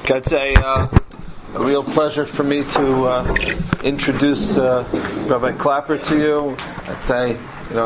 It's a real pleasure for me to introduce Rabbi Clapper to you. I'd say,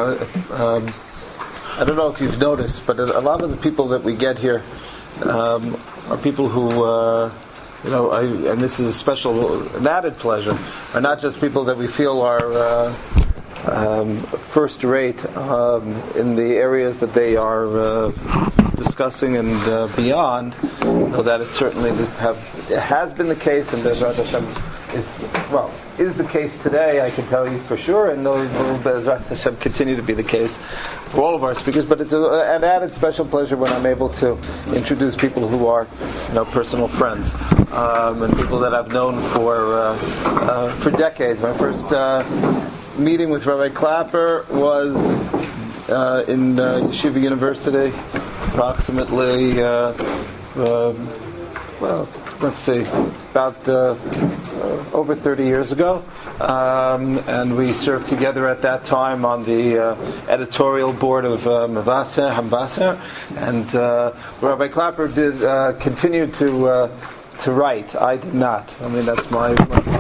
I don't know if you've noticed, but a lot of the people that we get here are people who, and this is an added pleasure, are not just people that we feel are first rate in the areas that they are discussing and beyond. Though that is certainly has been the case, and Bezrat Hashem is the case today. I can tell you for sure, and will Bezrat Hashem continue to be the case for all of our speakers. But it's an added special pleasure when I'm able to introduce people who are, personal friends and people that I've known for decades. My first meeting with Rabbi Clapper was in Yeshiva University, approximately, about over 30 years ago, and we served together at that time on the editorial board of Hamvaser, and Rabbi Clapper did continue to write. I did not. I mean, that's my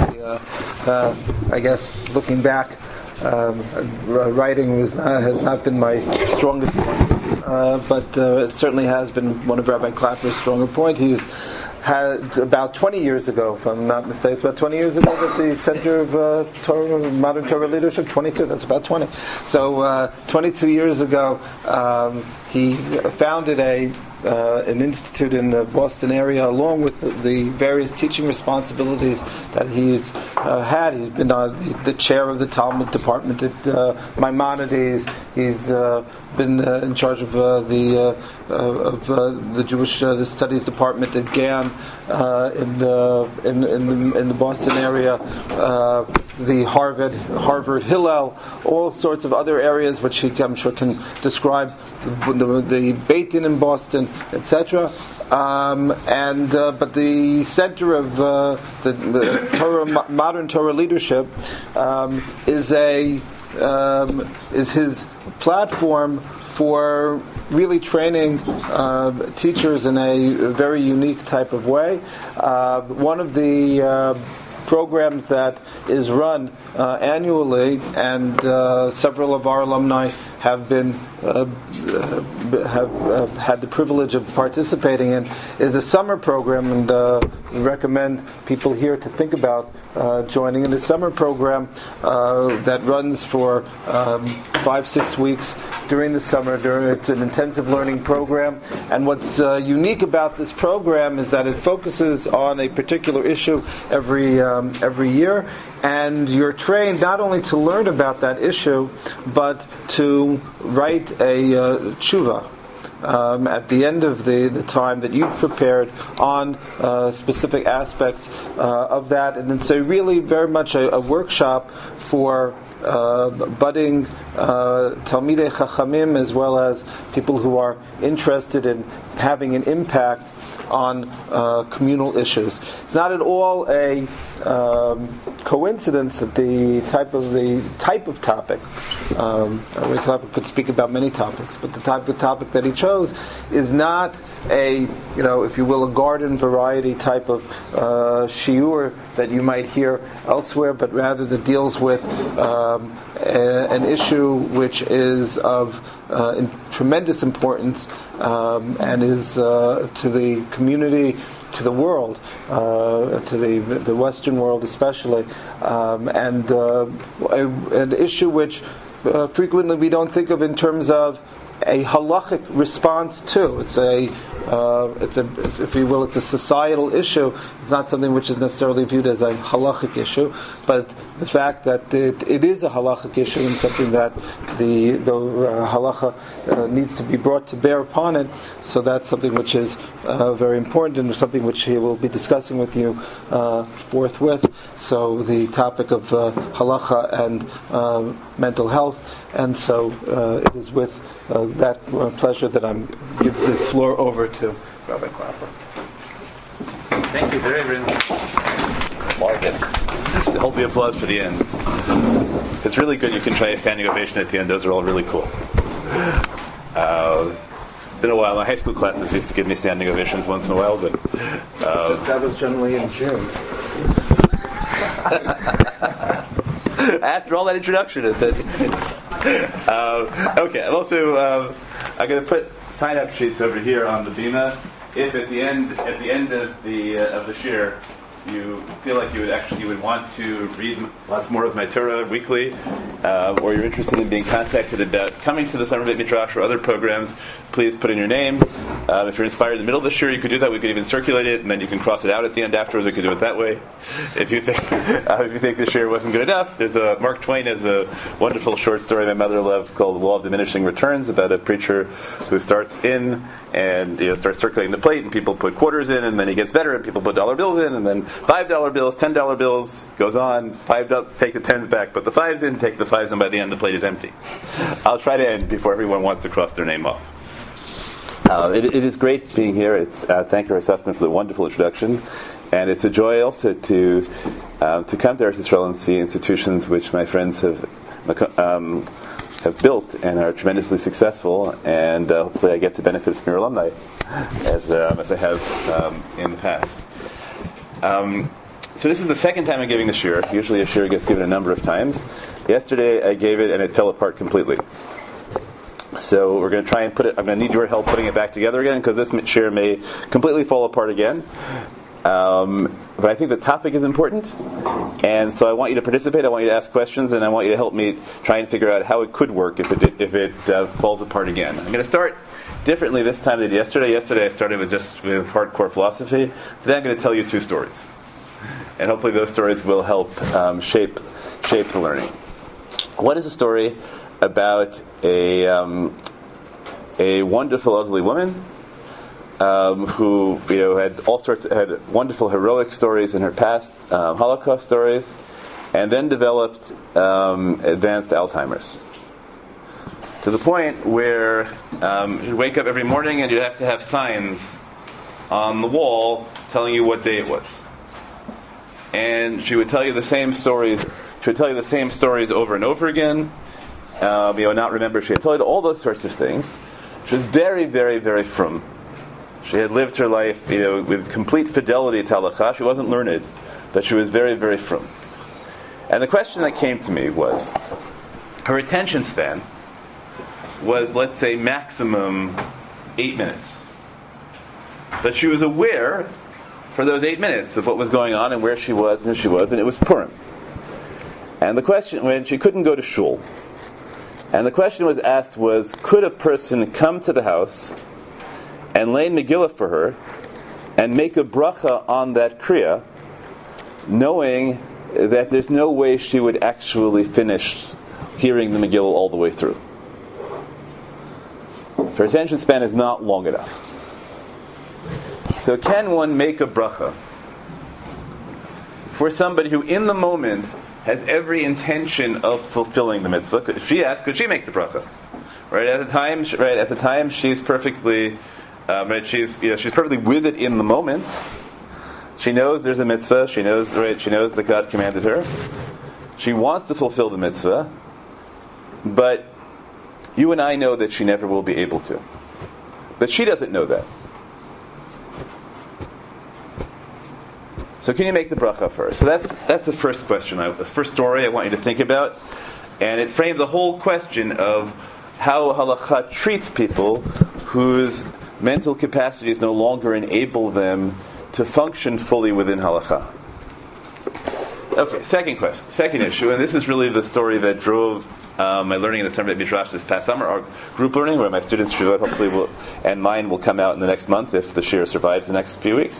I guess looking back, writing has not been my strongest point, but it certainly has been one of Rabbi Clapper's stronger points. He's had about 20 years ago, if I'm not mistaken, about 20 years ago that the Center of Modern Torah Leadership, 22, that's about 20. So 22 years ago, he founded an institute in the Boston area, along with the various teaching responsibilities that he's had. He's been the chair of the Talmud department at Maimonides. He's been in charge of the Jewish studies department at GAN in the Boston area. The Harvard Hillel, all sorts of other areas which he, I'm sure, can describe, the Beit Din in Boston, etc. But the center of the modern Torah leadership is his platform for really training teachers in a very unique type of way. One of the programs that is run annually, and several of our alumni have been have had the privilege of participating in, is a summer program, and we recommend people here to think about joining in a summer program that runs for 5-6 weeks during the summer. It's an intensive learning program, and what's unique about this program is that it focuses on a particular issue every year, and you're trained not only to learn about that issue, but to write a tshuva at the end of the time that you've prepared on specific aspects of that. And it's really very much a workshop for budding Talmidei Chachamim, as well as people who are interested in having an impact on communal issues. It's not at all a coincidence that the type of topic, Rabbi Clapper could speak about many topics, but the type of topic that he chose is not if you will, a garden variety type of shiur that you might hear elsewhere, but rather that deals with an issue which is of tremendous importance and is to the community, to the world, to the Western world especially, and an issue which frequently we don't think of in terms of a halachic response to. It's if you will, it's a societal issue. It's not something which is necessarily viewed as a halachic issue, but the fact that it is a halachic issue and something that the halacha needs to be brought to bear upon it. So that's something which is very important, and something which he will be discussing with you forthwith. So the topic of halacha and mental health, and so it is with that pleasure that I'm give the floor over to Rabbi Clapper. Thank you very, very much. Mark it. Hold the applause for the end. It's really good. You can try a standing ovation at the end. Those are all really cool. been a while. My high school classes used to give me standing ovations once in a while, but that was generally in June. After all that introduction, okay. I'm also I'm going to put sign-up sheets over here on the bima. If at the end of the shir you feel like you would want to read lots more of my Torah weekly, or you're interested in being contacted about coming to the Summer Beit Midrash or other programs, please put in your name. If you're inspired in the middle of the shir, you could do that. We could even circulate it, and then you can cross it out at the end afterwards. We could do it that way. If you think the shir wasn't good enough, Mark Twain has a wonderful short story my mother loves called "The Law of Diminishing Returns" about a preacher who starts in and starts circulating the plate, and people put quarters in, and then he gets better, and people put dollar bills in, and then $5 bills, $10 bills, goes on. $5, take the tens back, put the fives in, take the fives, and by the end the plate is empty. I'll try to end before everyone wants to cross their name off. It is great being here. It's thank you, Rav Sussman, for the wonderful introduction, and it's a joy also to come to Eretz Yisrael and see institutions which my friends have built and are tremendously successful, and hopefully I get to benefit from your alumni as I have in the past. So this is the second time I'm giving the shir. Usually a shir gets given a number of times. Yesterday I gave it and it fell apart completely. So we're going to try and I'm going to need your help putting it back together again, because this shir may completely fall apart again. But I think the topic is important, and so I want you to participate. I want you to ask questions, and I want you to help me try and figure out how it could work if it falls apart again. I'm going to start differently this time than yesterday. Yesterday I started with hardcore philosophy. Today I'm going to tell you 2 stories, and hopefully those stories will help shape the learning. One is a story about a wonderful elderly woman who had wonderful heroic stories in her past, Holocaust stories, and then developed advanced Alzheimer's, to the point where you'd wake up every morning and you'd have to have signs on the wall telling you what day it was. And she would tell you the same stories. She would tell you the same stories over and over again. Not remember. She had told you all those sorts of things. She was very, very, very frum. She had lived her life, with complete fidelity to halakha. She wasn't learned, but she was very, very frum. And the question that came to me was, her attention span was, let's say, maximum 8 minutes. But she was aware for those 8 minutes of what was going on and where she was and who she was, and it was Purim. And the question, when she couldn't go to shul, and the question was asked was, could a person come to the house and lay Megillah for her and make a bracha on that kriya, knowing that there's no way she would actually finish hearing the Megillah all the way through? Her attention span is not long enough. So can one make a bracha for somebody who in the moment has every intention of fulfilling the mitzvah? If she asked, could she make the bracha? Right at the time, she's perfectly, she's perfectly with it in the moment. She knows there's a mitzvah. She knows that God commanded her. She wants to fulfill the mitzvah, but you and I know that she never will be able to. But she doesn't know that. So can you make the bracha for her? So that's the first question, the first story I want you to think about. And it frames the whole question of how halakha treats people whose mental capacities no longer enable them to function fully within halakha. Okay, second issue, and this is really the story that drove my learning in the Summer Beit Midrash this past summer, our group learning, where my students hopefully and mine will come out in the next month if the shir survives the next few weeks.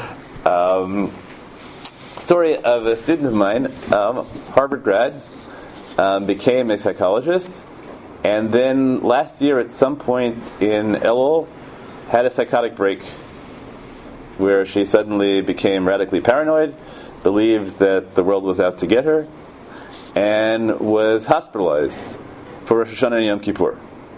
Story of a student of mine, Harvard grad, became a psychologist, and then last year at some point in Elul had a psychotic break where she suddenly became radically paranoid, believed that the world was out to get her, and was hospitalized for Rosh Hashanah and Yom Kippur.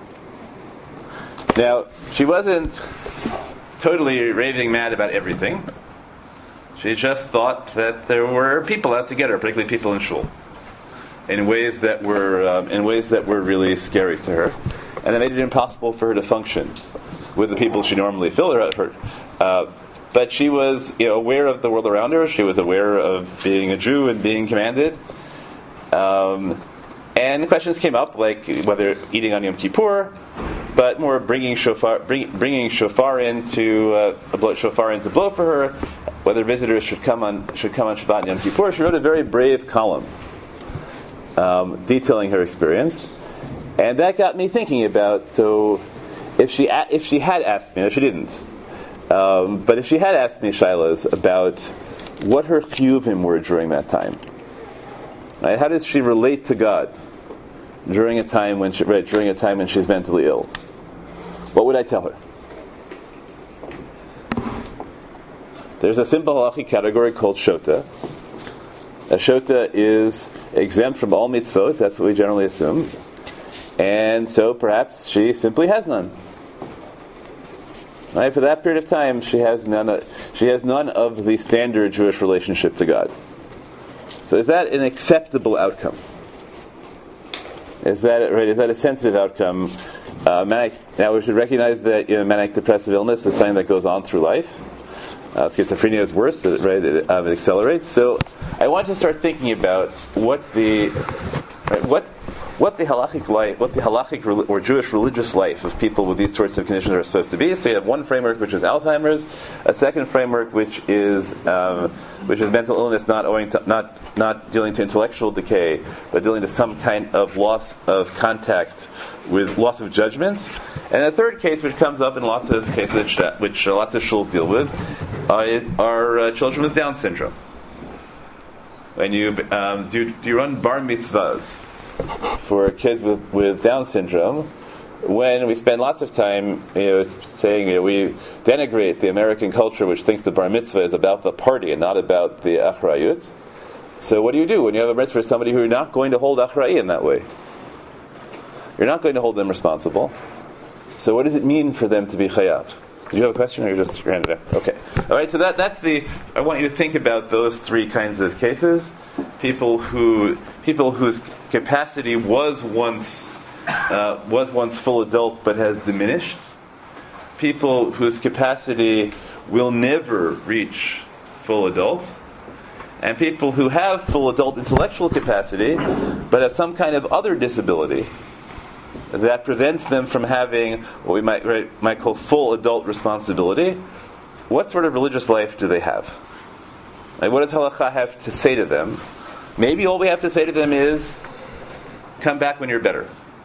Now, she wasn't totally raving mad about everything. She just thought that there were people out to get her, particularly people in shul, in ways that were really scary to her, and it made it impossible for her to function with the people she normally filled her. But she was, aware of the world around her. She was aware of being a Jew and being commanded. And questions came up, like whether eating on Yom Kippur, but more bringing shofar in to blow for her, whether visitors should come on Shabbat and Yom Kippur. She wrote a very brave column detailing her experience, and that got me thinking about, so if she had asked me, no, she didn't, but if she had asked me shilas about what her chiyuvim were during that time, right, how does she relate to God during a time when she's mentally ill, what would I tell her? There's a simple halachic category called shota. A shota is exempt from all mitzvot, that's what we generally assume. And so perhaps she simply has none. Right? For that period of time, she has none of the standard Jewish relationship to God. So is that an acceptable outcome? Is that right? Is that a sensitive outcome? Now we should recognize that manic depressive illness is something that goes on through life. Schizophrenia is worse, right? It accelerates. So I want to start thinking about what the halachic life, what the halachic or Jewish religious life of people with these sorts of conditions are supposed to be. So you have one framework which is Alzheimer's, a second framework which is mental illness not dealing to intellectual decay, but dealing to some kind of loss of contact with loss of judgment, and a third case which comes up in lots of cases which lots of shuls deal with are children with Down syndrome. When you do you run bar mitzvahs for kids with Down syndrome, when we spend lots of time saying we denigrate the American culture which thinks the bar mitzvah is about the party and not about the achrayut. So what do you do when you have a mitzvah for somebody who you're not going to hold achrayut in that way? You're not going to hold them responsible. So what does it mean for them to be chayav? Did you have a question, or you just ran it out? Okay. All right. So that's the. I want you to think about those three kinds of cases: people whose capacity was once full adult but has diminished; people whose capacity will never reach full adult; and people who have full adult intellectual capacity but have some kind of other disability that prevents them from having what we might call full adult responsibility. What sort of religious life do they have? Like, what does halakha have to say to them? Maybe all we have to say to them is, come back when you're better.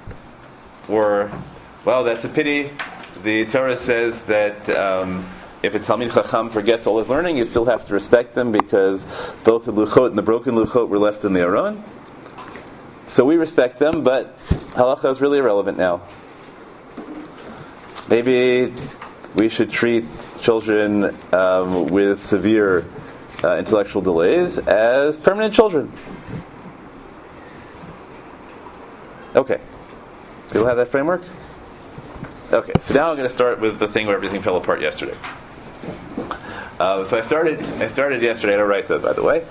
Or, well, that's a pity. The Torah says that if a Talmid Chacham forgets all his learning, you still have to respect them because both the Luchot and the broken Luchot were left in the Aron. So we respect them, but halakha is really irrelevant now. Maybe we should treat children with severe intellectual delays as permanent children. Okay. People have that framework? Okay, so now I'm going to start with the thing where everything fell apart yesterday. So I started yesterday at a write-up, by the way.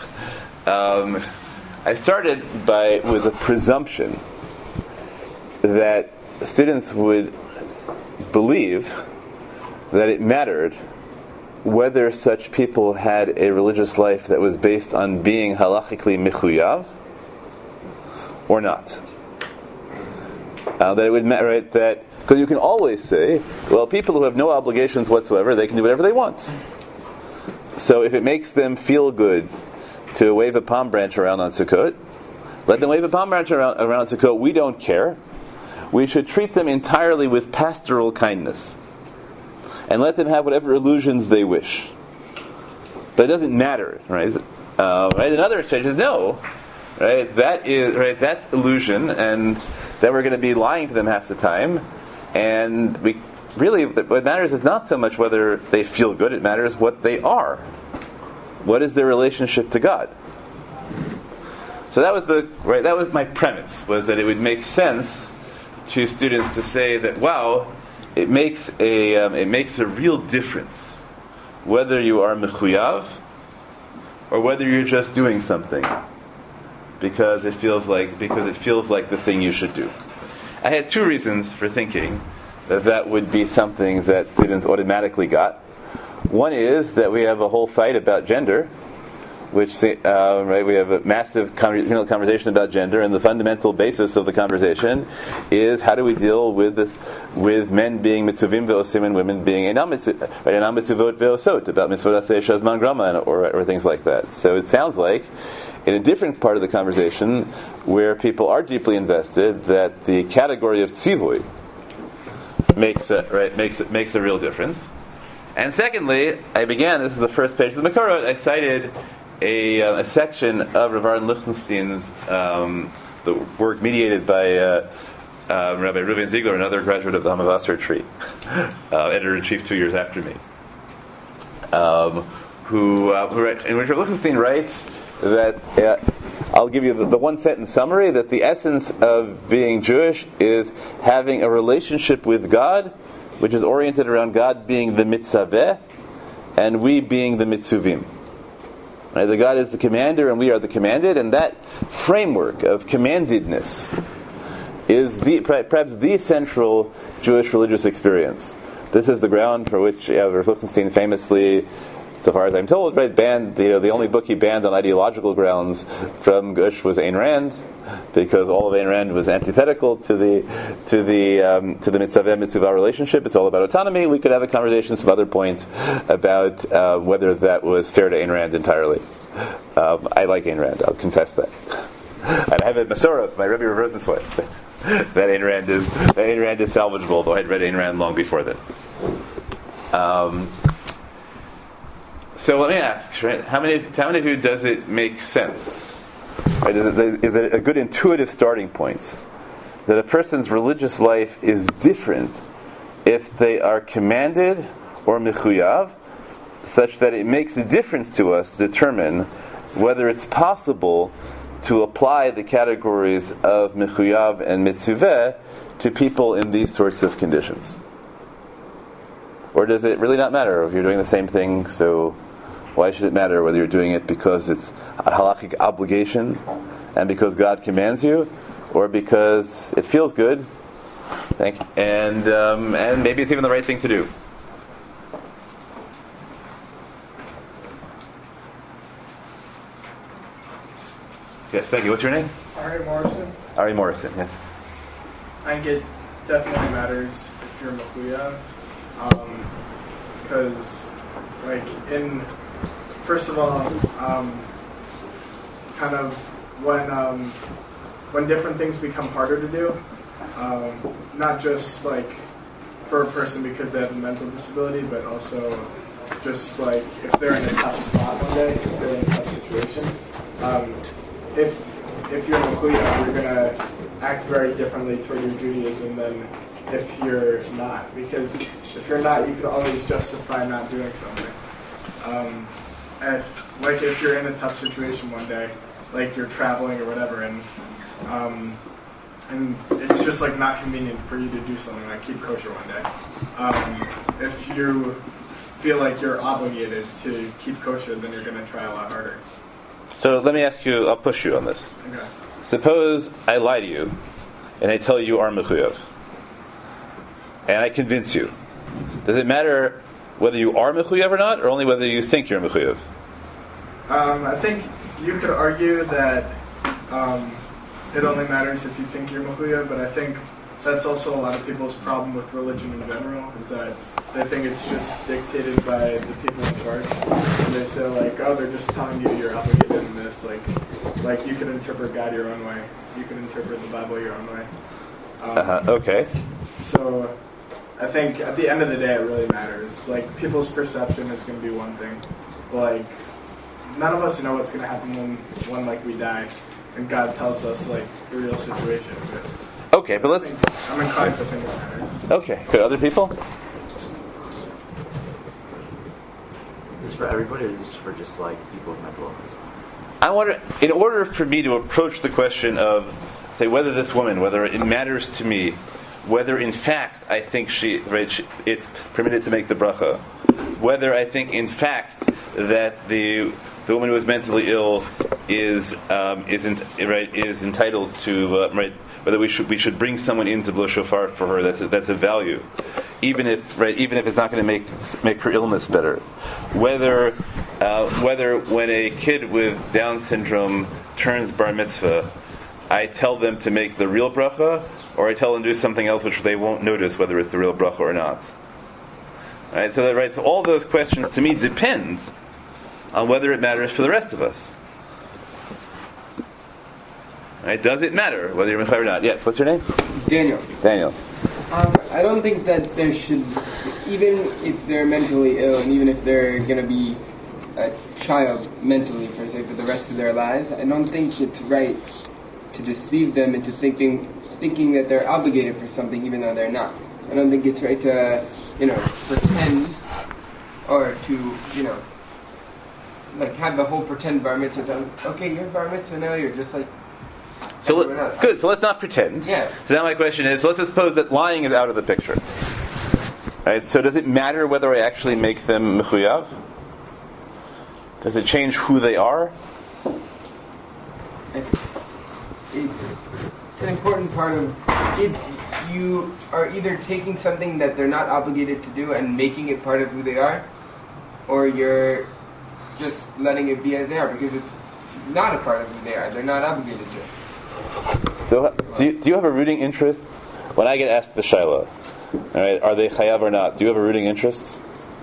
I started with a presumption that students would believe that it mattered whether such people had a religious life that was based on being halachically mechuyav or not. That it would matter, right? That because you can always say, well, people who have no obligations whatsoever, they can do whatever they want. So if it makes them feel good to wave a palm branch around on Sukkot, let them wave a palm branch around on Sukkot. We don't care. We should treat them entirely with pastoral kindness and let them have whatever illusions they wish. But it doesn't matter, right? Right? Another exchange is no, right? That's illusion, and that we're going to be lying to them half the time. And we really, what matters is not so much whether they feel good. It matters what they are. What is their relationship to God? So that was my premise, was that it would make sense to students to say that, wow, it makes a real difference whether you are mechuyav or whether you're just doing something because it feels like the thing you should do. I had two reasons for thinking that would be something that students automatically got. One is that we have a whole fight about gender, which we have a massive conversation about gender, and the fundamental basis of the conversation is how do we deal with this, with men being mitzuvim ve'osim and women being enam mitzuvot ve'osot, about mitzvot aseh shazman grama or things like that. So it sounds like in a different part of the conversation where people are deeply invested that the category of tzivui makes a real difference. And secondly, this is the first page of the Makorot, I cited a section of Rav Aaron Lichtenstein's the work mediated by Rabbi Reuven Ziegler, another graduate of the Hamavasar tree, editor-in-chief 2 years after me, in which Rav Lichtenstein writes that I'll give you the one-sentence summary, that the essence of being Jewish is having a relationship with God which is oriented around God being the mitzaveh and we being the mitzuvim. Right? The God is the commander and we are the commanded, and that framework of commandedness is perhaps the central Jewish religious experience. This is the ground for which Rav Lichtenstein famously, so far as I'm told, banned the only book he banned on ideological grounds from Gush was Ayn Rand, because all of Ayn Rand was antithetical to the mitzvah relationship. It's all about autonomy. We could have a conversation some other point about whether that was fair to Ayn Rand entirely. I like Ayn Rand. I'll confess that. And I have a Masorah, my Rebbe reversed this way. that Ayn Rand is salvageable, though I had read Ayn Rand long before that. So let me ask, right? How many of you does it make sense? Right? Is it a good intuitive starting point that a person's religious life is different if they are commanded or mechuyav, such that it makes a difference to us to determine whether it's possible to apply the categories of mechuyav and mitzuveh to people in these sorts of conditions? Or does it really not matter if you're doing the same thing? So why should it matter whether you're doing it because it's a halachic obligation and because God commands you, or because it feels good, and maybe it's even the right thing to do? Yes, thank you. What's your name? Ari Morrison. Ari Morrison, yes. I think it definitely matters if you're Machuya, because, first of all, kind of when different things become harder to do, not just for a person because they have a mental disability, but also just if they're in a tough spot one day, if they're in a tough situation. If you're Machuya, you're gonna act very differently toward your Judaism than if you're not, because if you're not, you could always justify not doing something. And if you're in a tough situation one day, you're traveling or whatever, and it's just not convenient for you to do something like keep kosher one day. If you feel like you're obligated to keep kosher, then you're going to try a lot harder. So let me ask you, I'll push you on this. Okay. Suppose I lie to you, and I tell you are mechuyav, and I convince you. Does it matter whether you are mechuyav or not, or only whether you think you're mechuyav? I think you could argue that it only matters if you think you're mechuyav, but I think that's also a lot of people's problem with religion in general, is that they think it's just dictated by the people in charge. And they say they're just telling you you're obligated in this. You can interpret God your own way. You can interpret the Bible your own way. Okay. So I think at the end of the day, it really matters. People's perception is going to be one thing. But, none of us know what's going to happen when we die, and God tells us, the real situation. Okay, but I'm inclined to think it matters. Okay, good. Other people? Is this for everybody, or is this for just people with mental illness? I wonder, in order for me to approach the question of, say, whether it matters to me, whether in fact I think it's permitted to make the bracha, whether I think in fact that the the woman who is mentally ill is entitled to whether we should bring someone in to blow shofar for her. That's a value, even if it's not going to make her illness better. Whether when a kid with Down syndrome turns bar mitzvah, I tell them to make the real bracha, or I tell them to do something else which they won't notice whether it's the real bracha or not. Right? So all those questions to me depend on whether it matters for the rest of us. Right? Does it matter whether you're mechayev or not? Yes. What's your name? Daniel. Daniel. I don't think that there should, even if they're mentally ill, and even if they're going to be a child mentally, per se, for the rest of their lives, I don't think it's right to deceive them into thinking that they're obligated for something even though they're not. I don't think it's right to, pretend, or to, have the whole pretend bar mitzvah. Okay, you're bar mitzvah now, you're just like good. So let's not pretend. Yeah. So now my question is, let's suppose that lying is out of the picture. Right? So does it matter whether I actually make them mechuyav? Does it change who they are? It's an important part of it. You are either taking something that they're not obligated to do and making it part of who they are, or you're just letting it be as they are because it's not a part of who they are. They're not obligated to it. So do you have a rooting interest when I get asked the shaila? All right, are they chayav or not? Do you have a rooting interest?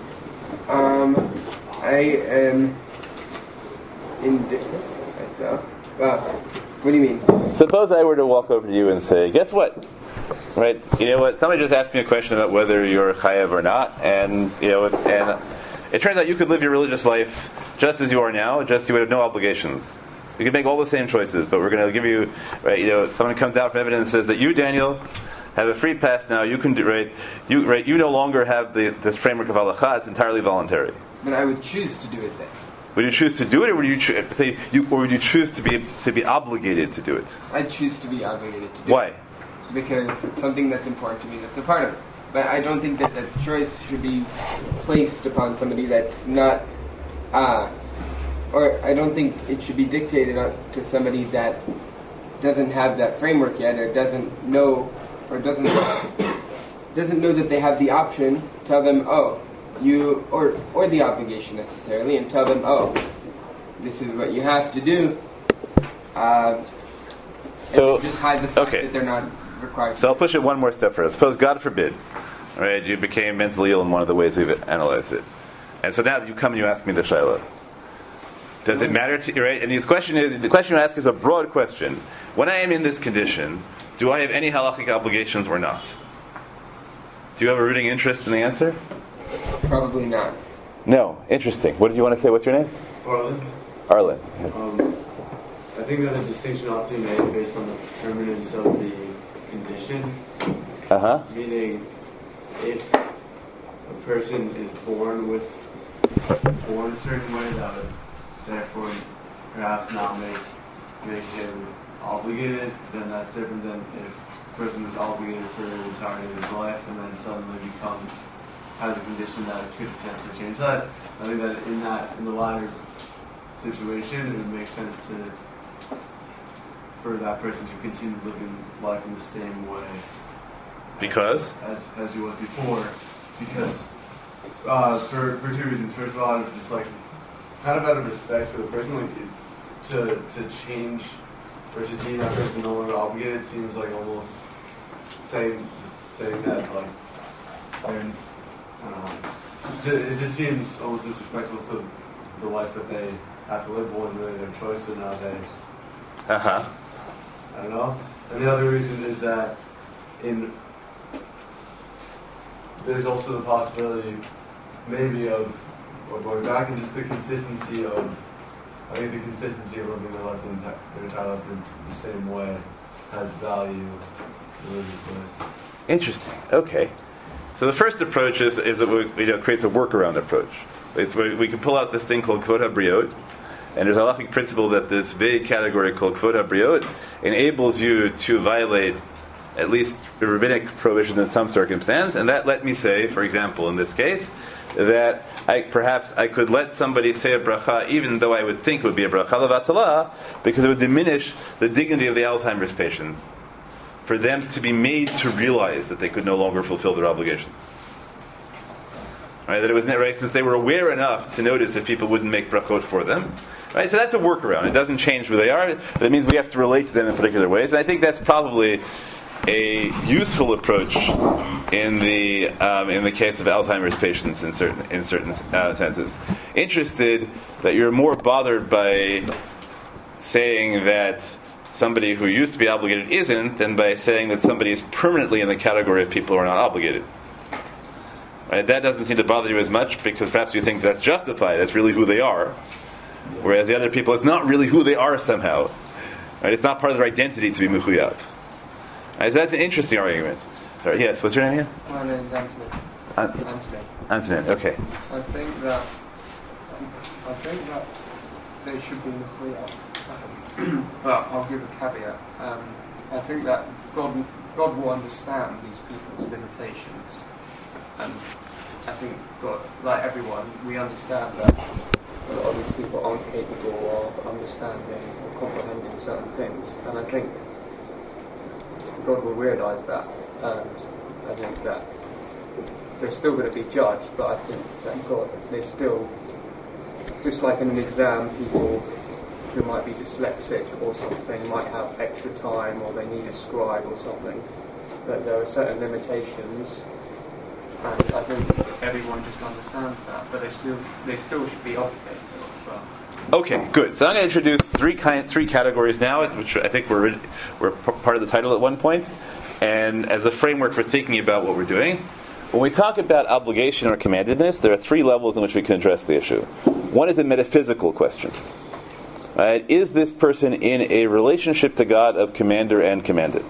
I am indifferent myself. What do you mean? Suppose I were to walk over to you and say, guess what? Right? You know what? Somebody just asked me a question about whether you're chayav or not, and and it turns out you could live your religious life just as you are now, just you would have no obligations. You could make all the same choices, but we're going to give you, someone comes out from evidence and says that you, Daniel, have a free pass now. You can do, you no longer have this framework of halacha. It's entirely voluntary. But I would choose to do it then. Would you choose to do it, or would you would you choose to be obligated to do it? I'd choose to be obligated to do Why? it. Why? Because it's something that's important to me. That's a part of it. But I don't think that choice should be placed upon somebody that's not. Or I don't think it should be dictated to somebody that doesn't have that framework yet, or doesn't know that they have the option. Tell them, or the obligation necessarily, and tell them, this is what you have to do. So just hide the fact that they're not required. So I'll push it one more step further. Suppose, God forbid, right, you became mentally ill in one of the ways we've analyzed it, and so now you come and you ask me the shaila. Does it matter to you, right? And the question you ask is a broad question. When I am in this condition, do I have any halachic obligations or not? Do you have a rooting interest in the answer? Probably not. No. Interesting. What did you want to say? What's your name? Arlen. Arlen. I think that a distinction ought to be made based on the permanence of the condition. Meaning, if a person is born a certain way, that would therefore perhaps not make him obligated, then that's different than if a person is obligated for the entirety of his life and then suddenly has a condition that could potentially change that. I think that in the latter situation, it would make sense for that person to continue living life in the same way. Because? As he was before. Because for two reasons. First of all, out of just kind of out of respect for the person, to change or to deem that person no longer obligated seems like almost saying that they're, I don't know. It just seems almost disrespectful to the life that they have to live. It wasn't really their choice, so now they. I don't know. And the other reason is that there's also the possibility, maybe of going back and just the consistency of. I think the consistency of living their life their entire life in the same way has value religiously. Interesting. Okay. So the first approach is that it creates a workaround approach. It's where we can pull out this thing called kvod habriot, and there's a halachic principle that this vague category called kvod habriot enables you to violate at least the rabbinic prohibition in some circumstance, and that let me say, for example, in this case, that perhaps I could let somebody say a bracha even though I would think it would be a bracha levatala, because it would diminish the dignity of the Alzheimer's patients for them to be made to realize that they could no longer fulfill their obligations. Right, that it was right, since they were aware enough to notice if people wouldn't make brachot for them. Right, so that's a workaround. It doesn't change who they are. That means we have to relate to them in particular ways. And I think that's probably a useful approach in the case of Alzheimer's patients in certain senses. Interested that you're more bothered by saying that somebody who used to be obligated isn't than by saying that somebody is permanently in the category of people who are not obligated. Right? That doesn't seem to bother you as much because perhaps you think that's justified. That's really who they are. Whereas the other people, it's not really who they are somehow. Right? It's not part of their identity to be mechuyav. Right? So that's an interesting argument. Sorry, yes, what's your name again? My name's Anthony. Anthony, okay. I think that they should be mechuyav. But I'll give a caveat. I think that God will understand these people's limitations. And I think God, like everyone, we understand that a lot of these people aren't capable of understanding or comprehending certain things. And I think God will realise that. And I think that they're still going to be judged, but I think that God, they still, just like in an exam, people who might be dyslexic or something might have extra time or they need a scribe or something, that there are certain limitations, and I think everyone just understands that, but they still should be obligated as well. Okay, good. So I'm going to introduce three categories now, which I think were part of the title at one point, and as a framework for thinking about what we're doing. When we talk about obligation or commandedness, there are three levels in which we can address the issue. One is a metaphysical question. Right? Is this person in a relationship to God of commander and commanded?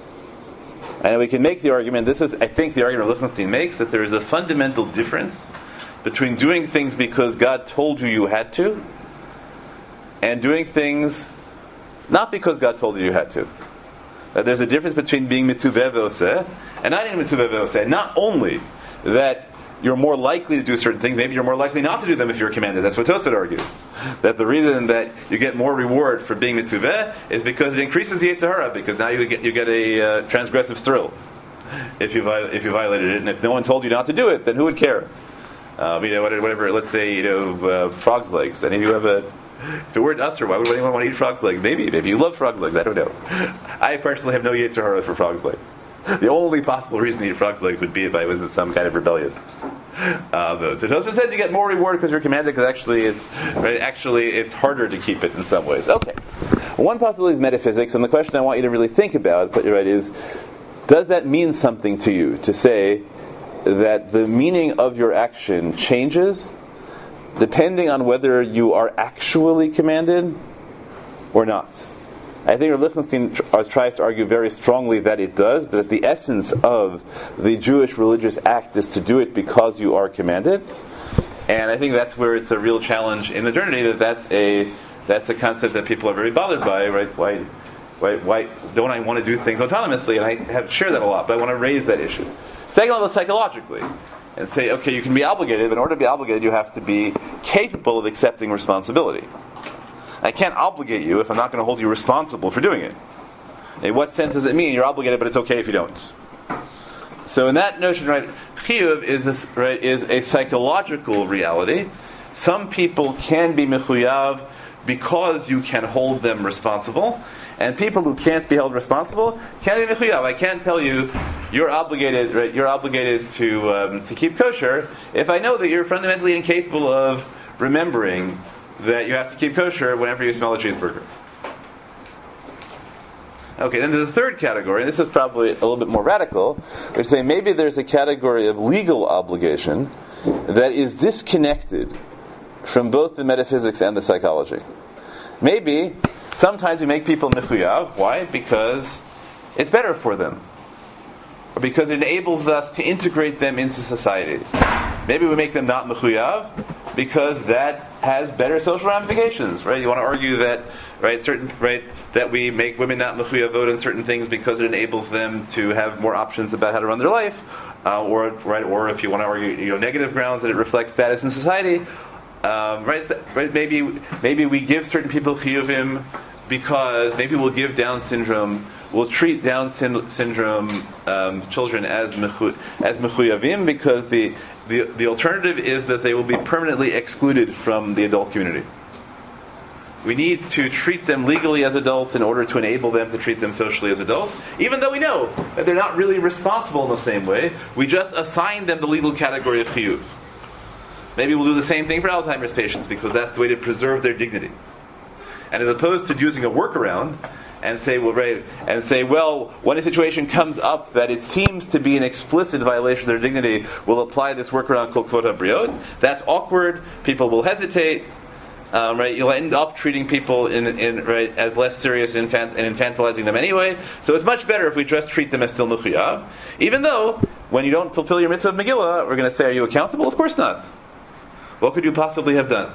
And we can make the argument, this is, I think, the argument Lichtenstein makes, that there is a fundamental difference between doing things because God told you had to, and doing things not because God told you had to. That there's a difference between being mitzuveh v'oseh and not being mitzuveh v'oseh. Not only that you're more likely to do certain things, maybe you're more likely not to do them if you're commanded. That's what Tosfot argues. That the reason that you get more reward for being mitzuveh is because it increases the Yetzer Hara, because now you get a transgressive thrill if you violated it. And if no one told you not to do it, then who would care? Whatever. Let's say frog's legs. And if you have if it weren't usher, why would anyone want to eat frog's legs? Maybe you love frog's legs. I don't know. I personally have no Yetzer Hara for frog's legs. The only possible reason to eat frog's legs would be if I was some kind of rebellious. So Tosfot says you get more reward because you're commanded, because actually it's harder to keep it in some ways. Okay. One possibility is metaphysics, and the question I want you to really think about, is, does that mean something to you to say that the meaning of your action changes depending on whether you are actually commanded or not? I think Rav Lichtenstein tries to argue very strongly that it does, but that the essence of the Jewish religious act is to do it because you are commanded. And I think that's where it's a real challenge in modernity, that's a concept that people are very bothered by, right? Why don't I want to do things autonomously? And I have shared that a lot, but I want to raise that issue. Second level, psychologically. And say, okay, you can be obligated, but in order to be obligated, you have to be capable of accepting responsibility. I can't obligate you if I'm not going to hold you responsible for doing it. In what sense does it mean you're obligated, but it's okay if you don't? So in that notion, chiyuv is a psychological reality. Some people can be mechuyav because you can hold them responsible, and people who can't be held responsible can't be mechuyav. I can't tell you you're obligated. You're obligated to keep kosher if I know that you're fundamentally incapable of remembering that you have to keep kosher whenever you smell a cheeseburger. Okay, then there's the third category, and this is probably a little bit more radical, which say maybe there's a category of legal obligation that is disconnected from both the metaphysics and the psychology. Maybe sometimes we make people mechuyav. Why? Because it's better for them, or because it enables us to integrate them into society. Maybe we make them not mechuyav because that has better social ramifications, right? You want to argue that, that we make women not mechuyavot in certain things because it enables them to have more options about how to run their life. or if you want to argue, negative grounds that it reflects status in society, right? Maybe we give certain people chiyuvim because maybe we'll give Down syndrome. We'll treat Down syndrome children as mechuyavim because the alternative is that they will be permanently excluded from the adult community. We need to treat them legally as adults in order to enable them to treat them socially as adults, even though we know that they're not really responsible in the same way. We just assign them the legal category of chiyuv. Maybe we'll do the same thing for Alzheimer's patients because that's the way to preserve their dignity. And as opposed to using a workaround and say, well, when a situation comes up that it seems to be an explicit violation of their dignity, we'll apply this workaround called kvod habriot. That's awkward. People will hesitate. Right, you'll end up treating people as less serious and infantilizing them anyway. So it's much better if we just treat them as still mechuyav. Even though, when you don't fulfill your mitzvah of Megillah, we're going to say, are you accountable? Of course not. What could you possibly have done?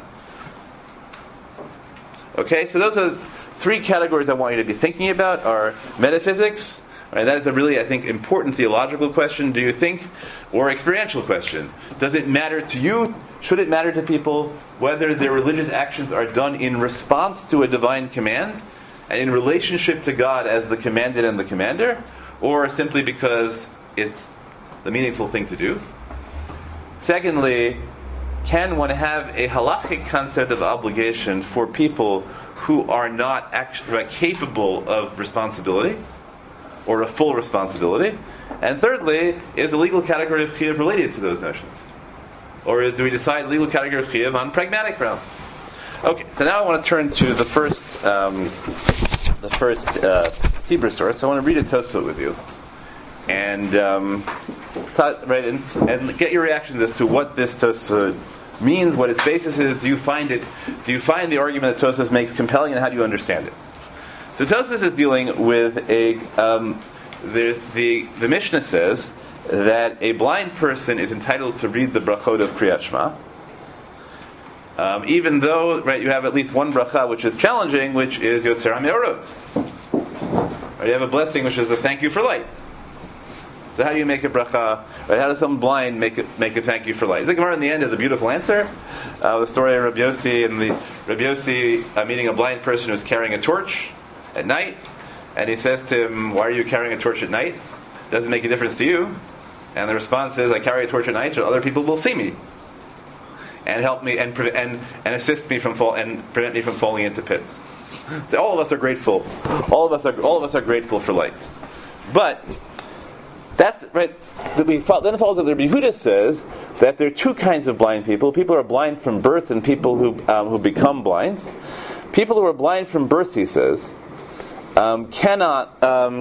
Okay, so those are three categories I want you to be thinking about. Are metaphysics, right? That is a really, I think, important theological question. Do you think, or experiential question? Does it matter to you? Should it matter to people whether their religious actions are done in response to a divine command and in relationship to God as the commanded and the commander, or simply because it's the meaningful thing to do? Secondly, can one have a halachic concept of obligation for people who are not actually capable of responsibility or a full responsibility? And thirdly, is the legal category of chiyuv related to those notions? Or do we decide legal category of chiyuv on pragmatic grounds? Okay, so now I want to turn to the first Hebrew source. I want to read a Tosfot with you, and and get your reactions as to what this Tosfot means, what its basis is. Do you find the argument that Tosfos makes compelling, and how do you understand it? So Tosfos is dealing with the Mishnah says that a blind person is entitled to read the brachot of Kriyat Shema, even though you have at least one bracha which is challenging, which is Yotzer HaMeorot. You have a blessing which is a thank you for light. So how do you make a bracha? How does someone blind make a thank you for light? The Gemara in the end has a beautiful answer. The story of Rabbi Yossi and Rabbi Yossi meeting a blind person who's carrying a torch at night, and he says to him, "Why are you carrying a torch at night? Doesn't make a difference to you." And the response is, "I carry a torch at night so other people will see me and help me and assist me and prevent me from falling into pits." So all of us are grateful. All of us are grateful for light. But that's right. Then it follows that Rabbi Yehuda says that there are two kinds of blind people: people who are blind from birth and people who become blind. People who are blind from birth, he says, cannot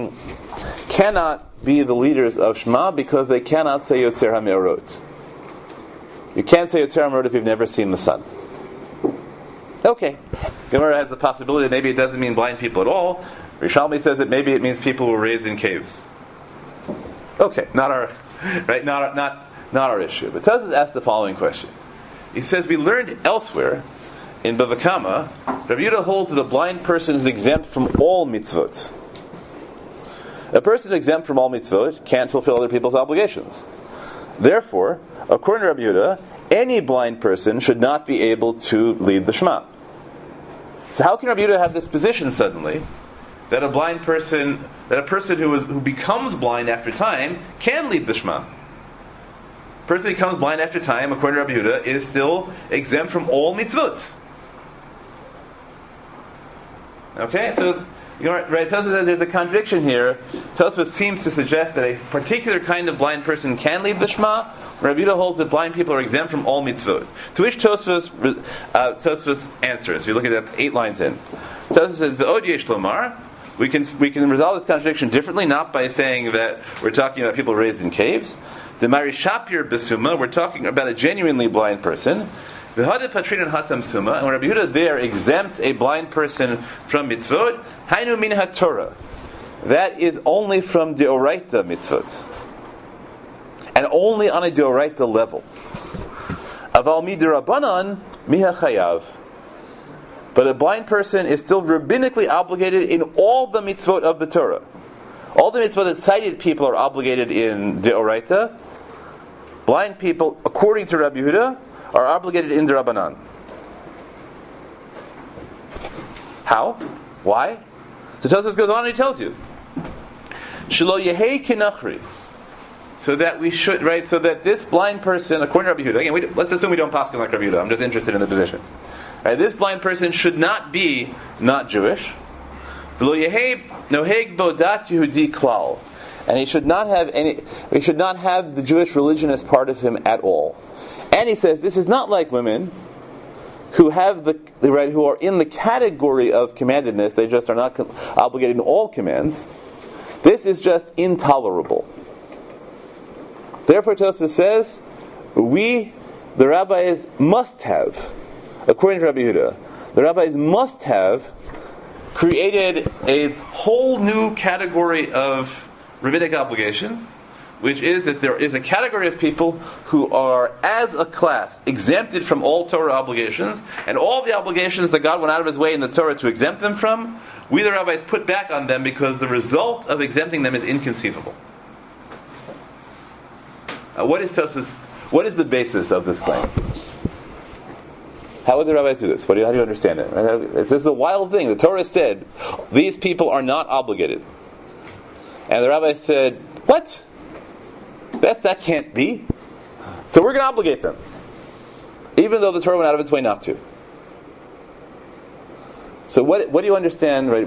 be the leaders of Shema because they cannot say Yotzer HaMeorot. You can't say Yotzer HaMeorot if you've never seen the sun. Okay. Gemara has the possibility that maybe it doesn't mean blind people at all. Rishalmi says that maybe it means people who were raised in caves. Okay, not our issue. But Tosfos asked the following question. He says, we learned elsewhere in Bava Kama, Rabbi Yehuda holds that a blind person is exempt from all mitzvot. A person exempt from all mitzvot can't fulfill other people's obligations. Therefore, according to Rabbi Yehuda, any blind person should not be able to lead the Shema. So how can Rabbi Yehuda have this position suddenly that a person who becomes blind after time can lead the Shema? A person who becomes blind after time, according to Rabbi Yehuda, is still exempt from all mitzvot. Okay, so Tosfos says there's a contradiction here. Tosfos seems to suggest that a particular kind of blind person can lead the Shema. Rabbi Yehuda holds that blind people are exempt from all mitzvot. To which Tosfos answers. We look at that 8 lines in. Tosfos says, "V'od yesh lomar." We can resolve this contradiction differently, not by saying that we're talking about people raised in caves. The Mari Shapir Besuma, we're talking about a genuinely blind person. V'hada patrin hatam suma, and when Rabbi Yehuda there exempts a blind person from mitzvot, hainu min haTorah. That is only from deoraita mitzvot, and only on a deoraita level. Aval midirabanan miha chayav. But a blind person is still rabbinically obligated in all the mitzvot of the Torah. All the mitzvot that cited people are obligated in deoraita, blind people, according to Rabbi Yehuda, are obligated in D'Rabbanan. How? Why? So Tosfos goes on and he tells you, Shelo Yehei Kinachri, so that we should, right? So that this blind person, according to Rabbi Yehuda, again, let's assume we don't paskin like Rabbi Yehuda. I'm just interested in the position. Right, this blind person should not be not Jewish. V'lo Yehei Noheg Bodat Yehudi Klal, and he should not have the Jewish religion as part of him at all. And he says this is not like women who have who are in the category of commandedness. They just are not obligated in all commands. This is just intolerable. Therefore, Tosfos says, the rabbis must have, according to Rabbi Yehuda, the rabbis must have created a whole new category of rabbinic obligation, which is that there is a category of people who are, as a class, exempted from all Torah obligations, and all the obligations that God went out of His way in the Torah to exempt them from, we the rabbis put back on them because the result of exempting them is inconceivable. What is the basis of this claim? How would the rabbis do this? How do you understand it? This is a wild thing. The Torah said, these people are not obligated. And the rabbis said, what? That can't be. So we're going to obligate them. Even though the Torah went out of its way not to. So what do you understand, right?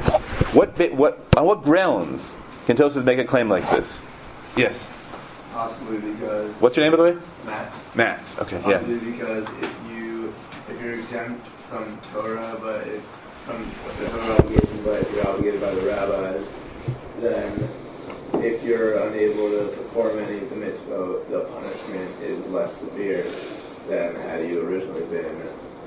On what grounds can Tosfos make a claim like this? Yes? Possibly because... What's your name, by the way? Max. Okay, Possibly because if you're exempt from Torah, from the Torah obligation, but if you're obligated by the rabbis, then if you're unable to perform any of the mitzvot, the punishment is less severe than had you originally been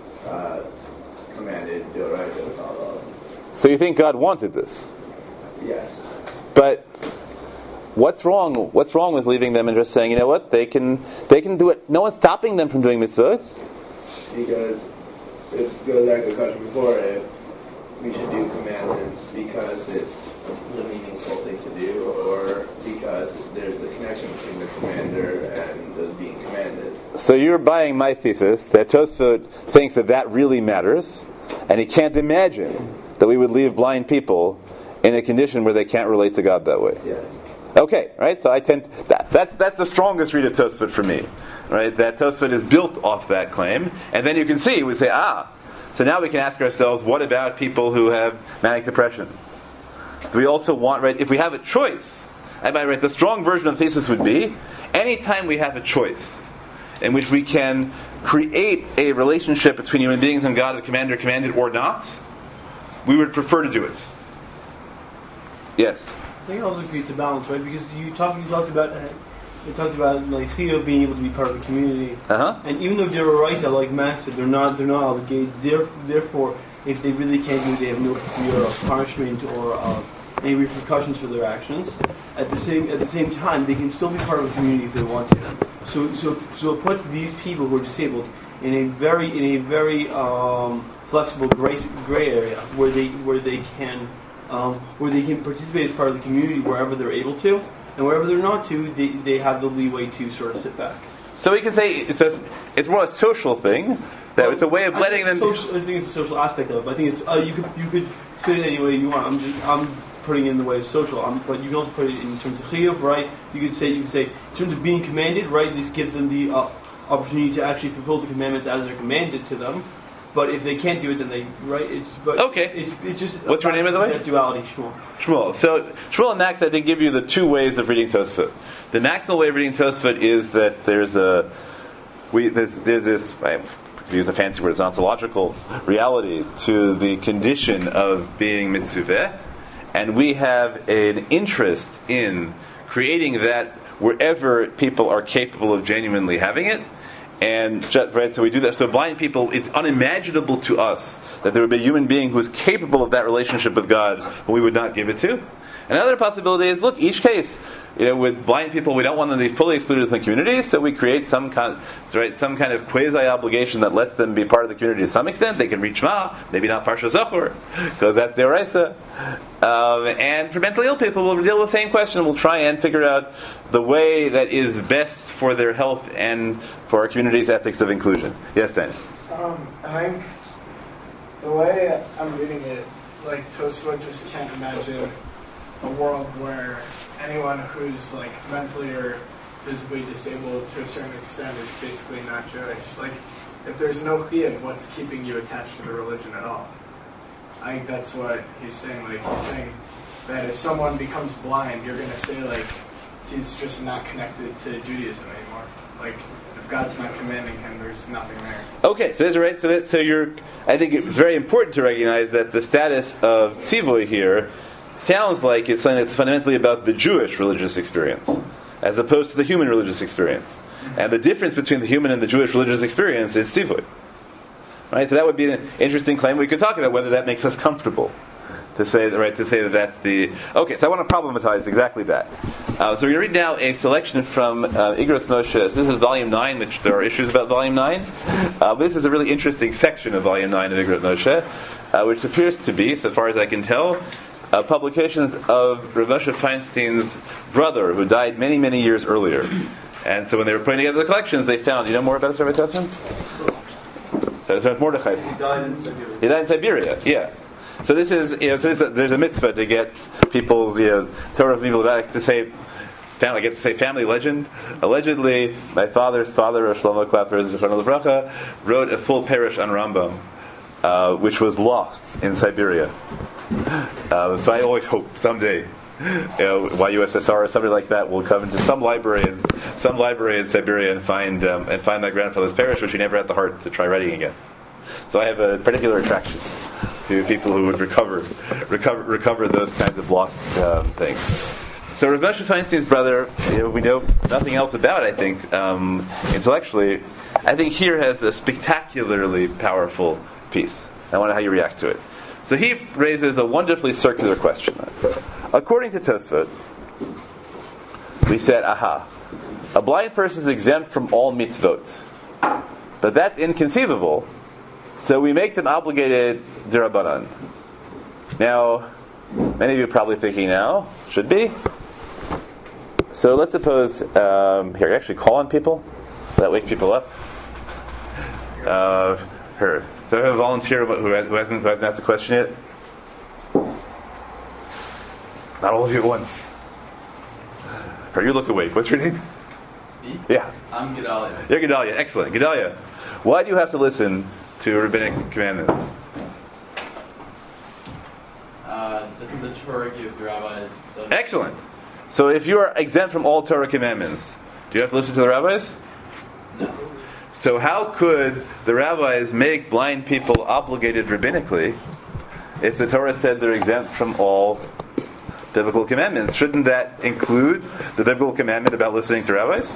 commanded to do right to follow. So you think God wanted this? Yes. But what's wrong with leaving them and just saying, you know what, they can do it? No one's stopping them from doing mitzvot. Because it goes back to the question before, if we should do commandments because it's the meaningful thing to do, or because there's a connection between the commander and the being commanded. So you're buying my thesis that Tosfos thinks that really matters, and he can't imagine that we would leave blind people in a condition where they can't relate to God that way. Yes. Okay, right? So that's the strongest read of Tosfos for me, right? That Tosfos is built off that claim, and then you can see, we say, so now we can ask ourselves, what about people who have manic depression? Do we also want, right? If we have a choice, right? The strong version of the thesis would be, anytime we have a choice in which we can create a relationship between human beings and God, the commander commanded or not, we would prefer to do it. Yes. I think it also creates a balance, right? Because you talked about like Chiyuv being able to be part of the community, and even though they're a right, like Max said, they're not obligated. Therefore, if they really can't do it, they have no fear of punishment or any repercussions for their actions. At the same time, they can still be part of the community if they want to. So it puts these people who are disabled in a very flexible gray area where they can participate as part of the community wherever they're able to, and wherever they're not to, they have the leeway to sort of sit back. So we can say it's more a social thing. That it's a way of letting them. I think it's a social aspect of it. But I think it's you could spin it any way you want. I'm putting it in the way of social. But you can also put it in terms of chiyuv, right? You could say in terms of being commanded, right? This gives them the opportunity to actually fulfill the commandments as they're commanded to them. But if they can't do it, then they It's just what's your name, by the way? That duality, Shmuel. Shmuel. So Shmuel and Max, I think, give you the two ways of reading Tosfos. The maximal way of reading Tosfos is that there's this. I could use a fancy word. It's ontological reality to the condition of being mitzuveh, and we have an interest in creating that wherever people are capable of genuinely having it. And right, so we do that. So blind people, it's unimaginable to us that there would be a human being who is capable of that relationship with God, but we would not give it to. Another possibility is, look, each case, with blind people, we don't want them to be fully excluded from the community, so we create some kind of quasi-obligation that lets them be part of the community to some extent. They can read Shema, maybe not Parsha Zachor, because that's the Oraisa. And for mentally ill people, we'll deal with the same question. We'll try and figure out the way that is best for their health and for our community's ethics of inclusion. Yes, Dan? I think the way I'm reading it, like Tosfot just can't imagine a world where anyone who's like mentally or physically disabled to a certain extent is basically not Jewish. Like, if there's no chiyuv, what's keeping you attached to the religion at all? I think that's what he's saying. Like, he's saying that if someone becomes blind, you're going to say, like, he's just not connected to Judaism anymore. Like, if God's not commanding him, there's nothing there. Okay, so that's right. I think it's very important to recognize that the status of tzivoy here sounds like it's something that's fundamentally about the Jewish religious experience, as opposed to the human religious experience. And the difference between the human and the Jewish religious experience is tzivoy. Right? So that would be an interesting claim. We could talk about whether that makes us comfortable to say that that's the... Okay, so I want to problematize exactly that. So we're going to read now a selection from Igros Moshe. So this is Volume 9, which there are issues about Volume 9. This is a really interesting section of Volume 9 of Igros Moshe, which appears to be, so far as I can tell, publications of Rav Moshe Feinstein's brother, who died many, many years earlier. And so when they were putting together the collections, they found... You know more about this, Rabbi Sussman? So Mordechai. He died in Siberia. He died in Siberia, yeah. So this is, there's a mitzvah to get people's, Torah of Nibel to say, family legend. Allegedly, my father's father, Rav Shlomo Klapper, Zichrono Livracha, wrote a full parish on Rambam, which was lost in Siberia. So I always hope someday, YUSSR or somebody like that will come into some library in Siberia and find my grandfather's parish, which he never had the heart to try writing again. So I have a particular attraction to people who would recover those kinds of lost things. So Rav Moshe Feinstein's brother, we know nothing else about, I think, intellectually. I think here has a spectacularly powerful piece. I wonder how you react to it. So he raises a wonderfully circular question. According to Tosfot, we said, a blind person is exempt from all mitzvot. But that's inconceivable, so we make them obligated d'Rabbanan. Now, many of you are probably thinking now, should be. So let's suppose, here, actually call on people. That wake people up. Her. So I have a volunteer who hasn't asked a question yet. Not all of you at once. Or you look awake. What's your name? Me? Yeah. I'm Gedalia. You're Gedalia. Excellent. Gedalia, why do you have to listen to rabbinic commandments? Doesn't the Torah give the rabbis... Excellent. So if you are exempt from all Torah commandments, do you have to listen to the rabbis? No. So how could the rabbis make blind people obligated rabbinically if the Torah said they're exempt from all biblical commandments? Shouldn't that include the biblical commandment about listening to rabbis?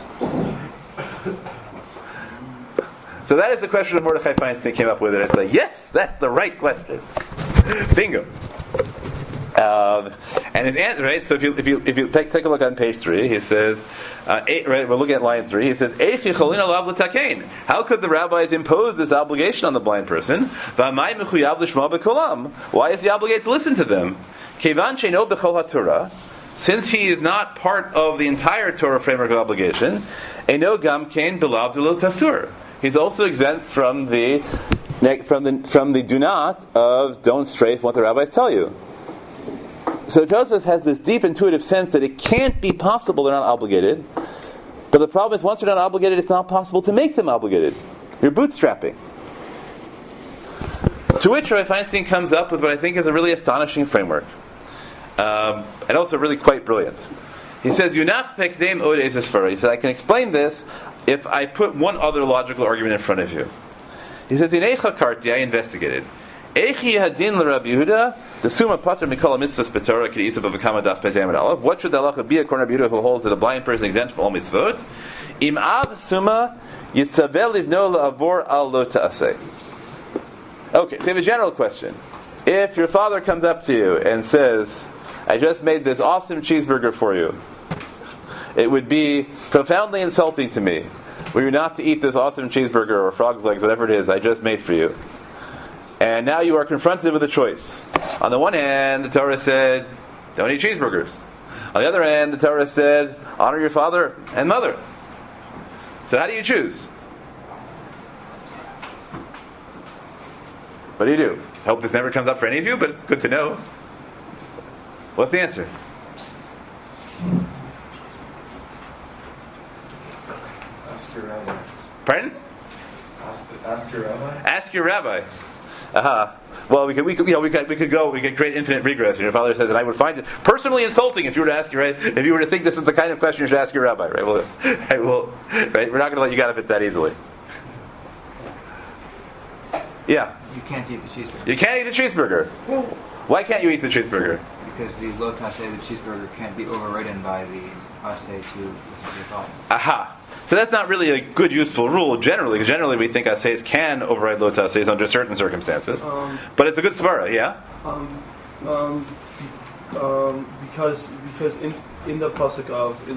So that is the question that Mordechai Feinstein came up with, and I say, yes, that's the right question. Bingo. And his answer, right? So if you take a look on page 3, he says, right, we're looking at line 3. He says, how could the rabbis impose this obligation on the blind person? Why is he obligated to listen to them? Since he is not part of the entire Torah framework of obligation, he's also exempt from the do not of don't stray from what the rabbis tell you. So Tosfos has this deep intuitive sense that it can't be possible they're not obligated. But the problem is, once they're not obligated, it's not possible to make them obligated. You're bootstrapping. To which Rabbi Feinstein comes up with what I think is a really astonishing framework. And also really quite brilliant. He says, Yunach pekdem od esesfara. He says, I can explain this if I put one other logical argument in front of you. He says, Inecha karti, I investigated. Echi hadin l'Rabbi Yehuda, the summa pater mikol mitzvahs b'Torah k'isab avakama daf pezayim aleph. What should the halacha be according to Rabbi Yehuda, who holds that a blind person is exempt from all mitzvot? Im av summa yitzaveh livno la'avor al lo ta'aseh. Okay, so you have a general question. If your father comes up to you and says, I just made this awesome cheeseburger for you. It would be profoundly insulting to me were you not to eat this awesome cheeseburger or frog's legs, whatever it is I just made for you. And now you are confronted with a choice. On the one hand, the Torah said, don't eat cheeseburgers. On the other hand, the Torah said, honor your father and mother. So how do you choose? What do you do? Hope this never comes up for any of you, but it's good to know. What's the answer? Ask your rabbi. Pardon? Ask your rabbi. Ask your rabbi. Well, we could create infinite regress. And your father says, and I would find it personally insulting if you were to ask your if you were to think this is the kind of question you should ask your rabbi, right? Well, right? We're not going to let you get out of it that easily. Yeah. You can't eat the cheeseburger. You can't eat the cheeseburger. Why can't you eat the cheeseburger? Because the lo taseh, the cheeseburger, can't be overridden by the aseh to listen to your father. Aha. So that's not really a good, useful rule generally, because generally we think asehs can override lo tasehs under certain circumstances. But it's a good svara, yeah? Because in the pasuk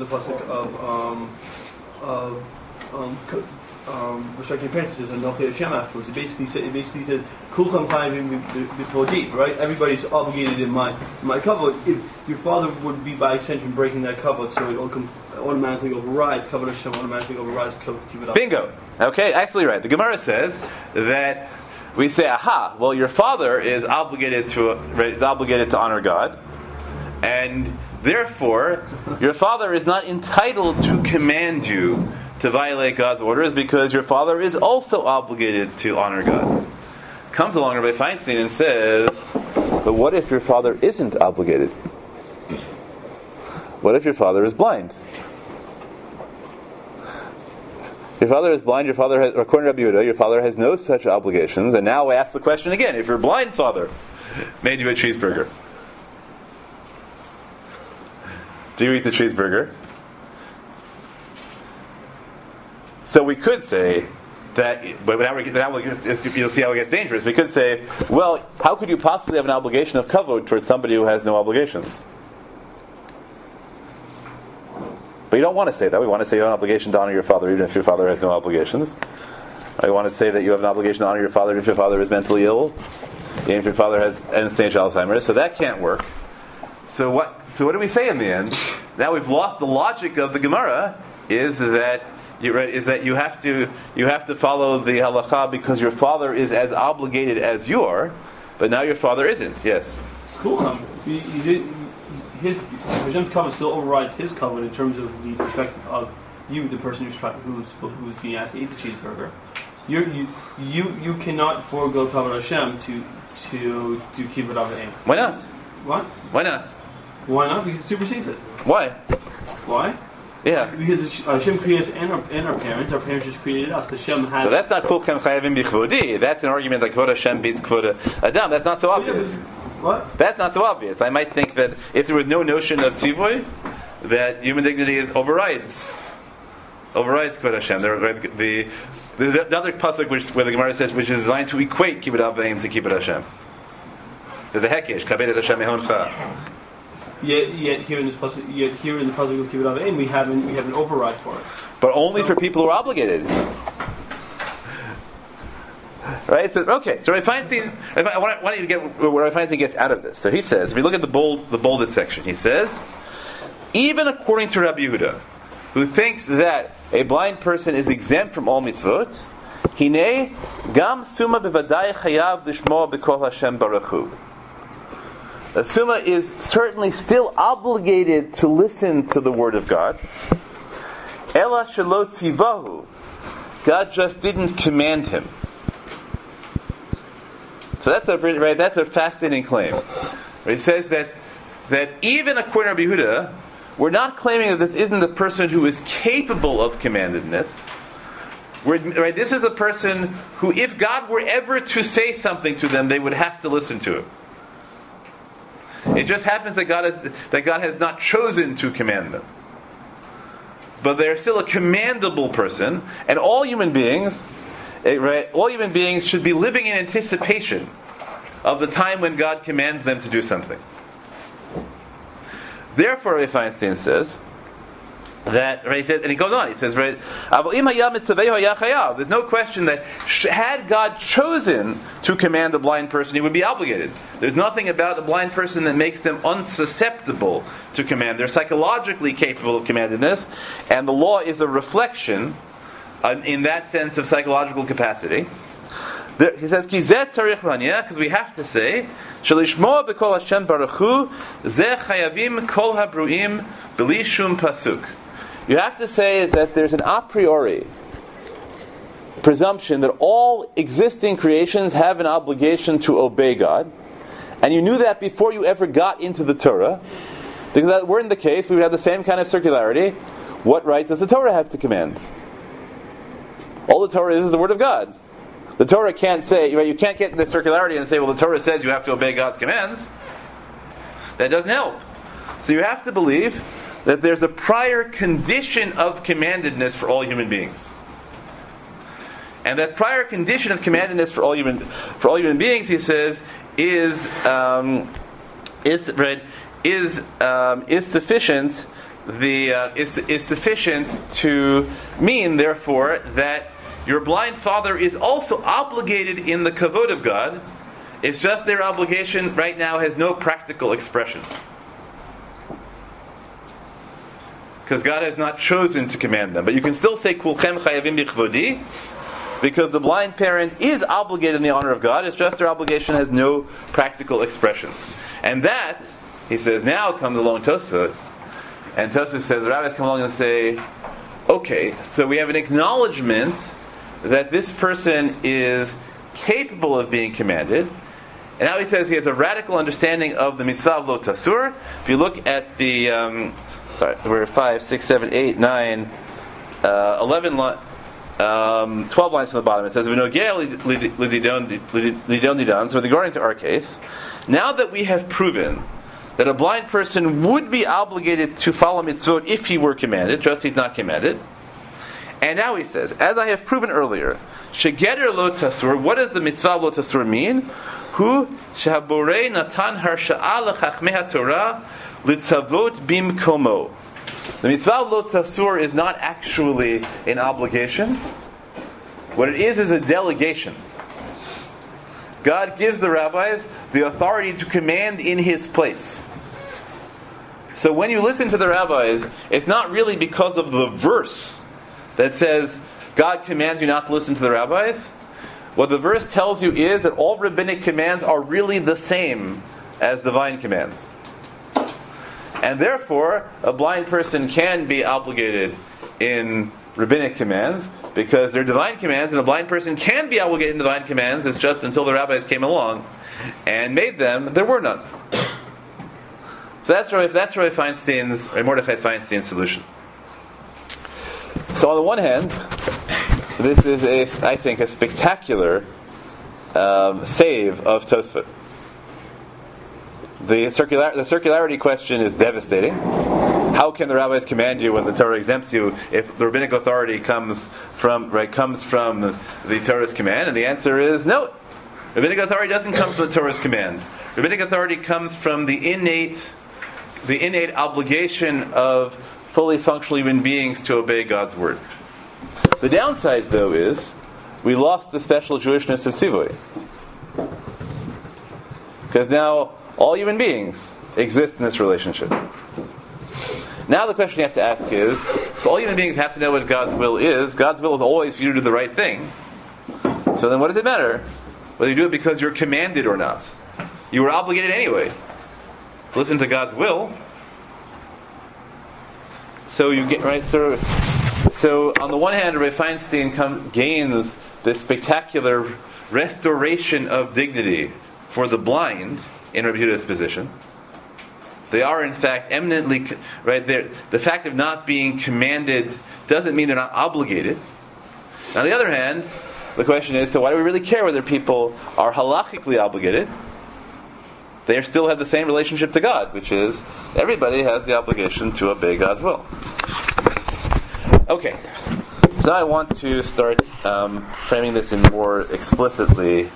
of respecting your parents, it says Anochi Hashem afterwards. It basically says Kulcham Chayim B'Podit, right? Everybody's obligated in my covenant. If your father would be by extension breaking that covenant, so it automatically overrides covenant Hashem, automatically overrides covenant. Bingo. Okay, absolutely right. The Gemara says that we say, aha, well, your father is obligated to honor God, and therefore your father is not entitled to command you to violate God's orders because your father is also obligated to honor God. Comes along Rabbi Feinstein and says, but what if your father isn't obligated? What if your father is blind? Your father is blind, according to Rabbi Yehuda, your father has no such obligations, and now we ask the question again, if your blind father made you a cheeseburger, do you eat the cheeseburger? So we could say that, but now you'll see how it gets dangerous. We could say, well, how could you possibly have an obligation of kavod towards somebody who has no obligations? But you don't want to say that. We want to say you have an obligation to honor your father even if your father has no obligations. We want to say that you have an obligation to honor your father if your father is mentally ill, even if your father has end-stage Alzheimer's. So that can't work. So what do we say in the end? Now we've lost the logic of the Gemara. Is that you have to follow the halacha because your father is as obligated as you are, but now your father isn't. Yes. It's cool. Hashem's covenant still overrides his covenant in terms of the perspective of you, the person who's being asked to eat the cheeseburger. You cannot forego covenant Hashem to keep it up. Why not? What? Why not? Why not? Because it supersedes it. Why? Why? Yeah. Because Hashem created us and our parents. Our parents just created us. Hashem has. So that's not kulchem chayavim bichvodi. That's an argument that kvod Hashem beats kvod Adam. That's not so obvious. What? That's not so obvious. I might think that if there was no notion of tzivoy, that human dignity overrides kvod Hashem. The other pasuk where the Gemara says, which is designed to equate kibbut avim to kibbut Hashem. There's a hekesh kabedet Hashem ehoncha. Yet here in the pasuk of kibbut avim, we have an override for it. But only for people who are obligated. Right? So Rabbi Feinstein, I want you to get where Rabbi Feinstein gets out of this. So he says, if you look at the boldest section, he says, even according to Rabbi Yehuda, who thinks that a blind person is exempt from all mitzvot, hine gam suma bevadai chayav lishmoa b'kol Hashem baruch hu. The suma is certainly still obligated to listen to the word of God. Ela shelo tzivahu. God just didn't command him. So that's a fascinating claim. He says that even according to Rabbi Yehuda, we're not claiming that this isn't a person who is capable of commandedness. This is a person who, if God were ever to say something to them, they would have to listen to it. It just happens that God has not chosen to command them. But they're still a commandable person, and all human beings should be living in anticipation of the time when God commands them to do something. Therefore, Rabbi Feinstein says that, right, he says, and he goes on, he says, right, there's no question that had God chosen to command a blind person, he would be obligated. There's nothing about a blind person that makes them unsusceptible to command. They're psychologically capable of commanding this, and the law is a reflection, in that sense, of psychological capacity. He says, because we have to say, Shalishmoa b'kol Hashem baruch hu, zeh chayavim kol habruim b'li shum pasuk. You have to say that there's an a priori presumption that all existing creations have an obligation to obey God, and you knew that before you ever got into the Torah, because that weren't the case. We would have the same kind of circularity. What right does the Torah have to command? All the Torah is the Word of God. The Torah can't say, right, you can't get in the circularity and say, well, the Torah says you have to obey God's commands. That doesn't help. So you have to believe that there's a prior condition of commandedness for all human beings. And that prior condition of commandedness for all human beings, he says, is sufficient. Is sufficient to mean, therefore, that your blind father is also obligated in the kavod of God. It's just their obligation right now has no practical expression. Because God has not chosen to command them. But you can still say, Kulchem chayavim bichvodi, because the blind parent is obligated in the honor of God. It's just their obligation has no practical expressions. And that, he says, now comes along Tosfot. And Tosfot says, the rabbis come along and say, okay, so we have an acknowledgement that this person is capable of being commanded. And now he says he has a radical understanding of the mitzvah of lo tasur. If you look at the, we're 5, 6, 7, 8, 9, 11, 12 lines from the bottom. It says, so regarding to our case, now that we have proven that a blind person would be obligated to follow mitzvot if he were commanded, just he's not commanded. And now he says, as I have proven earlier, shegeter lo tasur, what does the mitzvah lo tasur mean? Hu shehaborei natan harsha'a lechachmei haTorah litzavot bimkomo. The mitzvah lo tasur is not actually an obligation. What it is a delegation. God gives the rabbis the authority to command in his place. So when you listen to the rabbis, it's not really because of the verse that says God commands you not to listen to the rabbis. What the verse tells you is that all rabbinic commands are really the same as divine commands. And therefore, a blind person can be obligated in rabbinic commands because they're divine commands, and a blind person can be obligated in divine commands. It's just until the rabbis came along and made them, there were none. So that's Rabbi Mordechai Feinstein's solution. So on the one hand, this is I think a spectacular save of Tosfot. The circularity question is devastating. How can the rabbis command you when the Torah exempts you if the rabbinic authority comes from the Torah's command? And the answer is no. Rabbinic authority doesn't come from the Torah's command. Rabbinic authority comes from the innate obligation of fully functional human beings to obey God's word. The downside, though, is we lost the special Jewishness of Tzivoy. Because now all human beings exist in this relationship. Now the question you have to ask is, so all human beings have to know what God's will is. God's will is always for you to do the right thing. So then what does it matter whether you do it because you're commanded or not? You were obligated anyway to listen to God's will. So you get right. So on the one hand, Rabbi Feinstein gains this spectacular restoration of dignity for the blind in Rabbi Yehuda's position. They are, in fact, eminently right there. The fact of not being commanded doesn't mean they're not obligated. On the other hand, the question is: so why do we really care whether people are halachically obligated? They still have the same relationship to God, which is everybody has the obligation to obey God's will. Okay, so I want to start framing this in more explicitly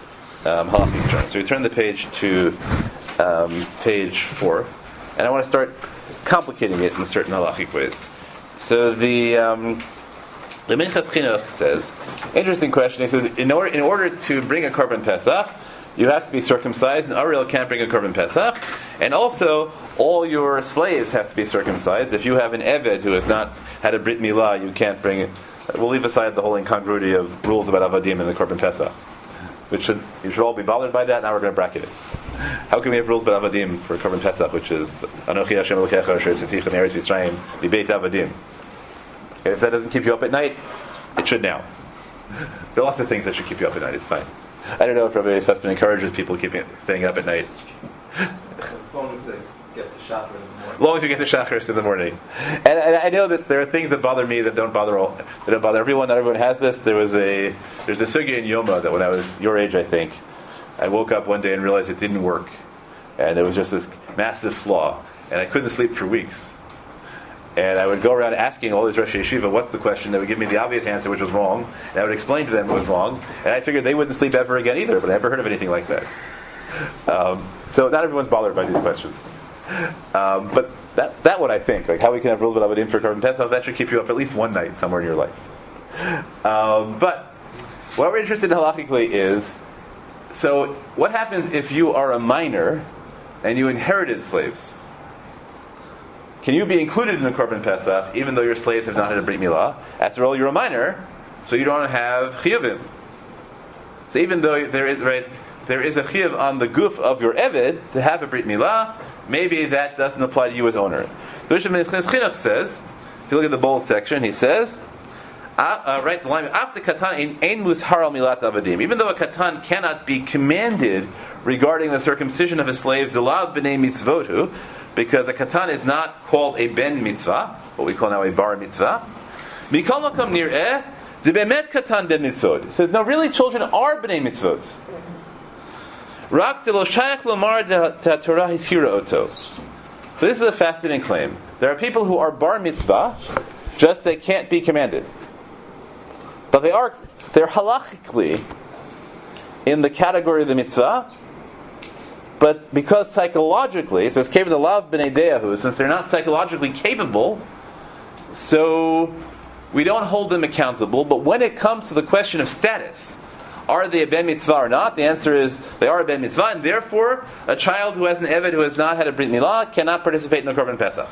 halakhic terms. So we turn the page to page 4, and I want to start complicating it in certain halachic ways. So the Minchas Chinuch says, interesting question. He says, in order to bring a korban pesach, you have to be circumcised, and Ariel can't bring a korban pesach, and also all your slaves have to be circumcised. If you have an eved who has not had a brit milah, you can't bring it. We'll leave aside the whole incongruity of rules about avadim and the korban pesach, which you should all be bothered by that. Now we're going to bracket it. How can we have rules about avadim for korban pesach, which is Anochi Hashem Elokecha Asher Tzitzicha Me'eretz Mitzrayim V'Beit Avadim? Okay, if that doesn't keep you up at night, it should now. There are lots of things that should keep you up at night. It's fine. I don't know if Rabbi Sussman encourages people staying up at night. As long as they get the shachar in the morning. As long as you get the shacharis in the morning. And I know that there are things that bother me that don't bother everyone. Not everyone has this. There's a sugya in Yoma that when I was your age, I think, I woke up one day and realized it didn't work. And there was just this massive flaw. And I couldn't sleep for weeks. And I would go around asking all these Rosh Yeshiva, what's the question? They would give me the obvious answer, which was wrong. And I would explain to them it was wrong. And I figured they wouldn't sleep ever again either, but I never heard of anything like that. So not everyone's bothered by these questions. But that one I think, like how we can have rules about Avadim for korban pesach, that should keep you up at least one night somewhere in your life. But what we're interested in halachically is, so what happens if you are a minor and you inherited slaves? Can you be included in the korban pesach even though your slaves have not had a brit milah? After all, you're a minor, so you don't have chiyuvim. So even though there is a chiyuv on the guf of your eved to have a brit milah, maybe that doesn't apply to you as owner. The Minchas Chinuch says, if you look at the bold section, he says, right the line, after katan ein mushar al milat avadim. Even though a katan cannot be commanded regarding the circumcision of his slaves, delav b'nei mitzvotu, because a katan is not called a ben mitzvah, what we call now a bar mitzvah. Mikol makom nir'eh de bemet katan ben mitzvot. It says, no, really, children are b'nei mitzvot. Rak de lo shayach lomar de Torah hishira oto. So this is a fascinating claim. There are people who are bar mitzvah, just they can't be commanded, but they're halachically in the category of the mitzvah. But because psychologically, it says, Kevin the lav b'nei deyahu, since they're not psychologically capable, so we don't hold them accountable. But when it comes to the question of status, are they a ben mitzvah or not? The answer is they are a ben mitzvah, and therefore a child who has an eved who has not had a brit milah cannot participate in the korban pesach,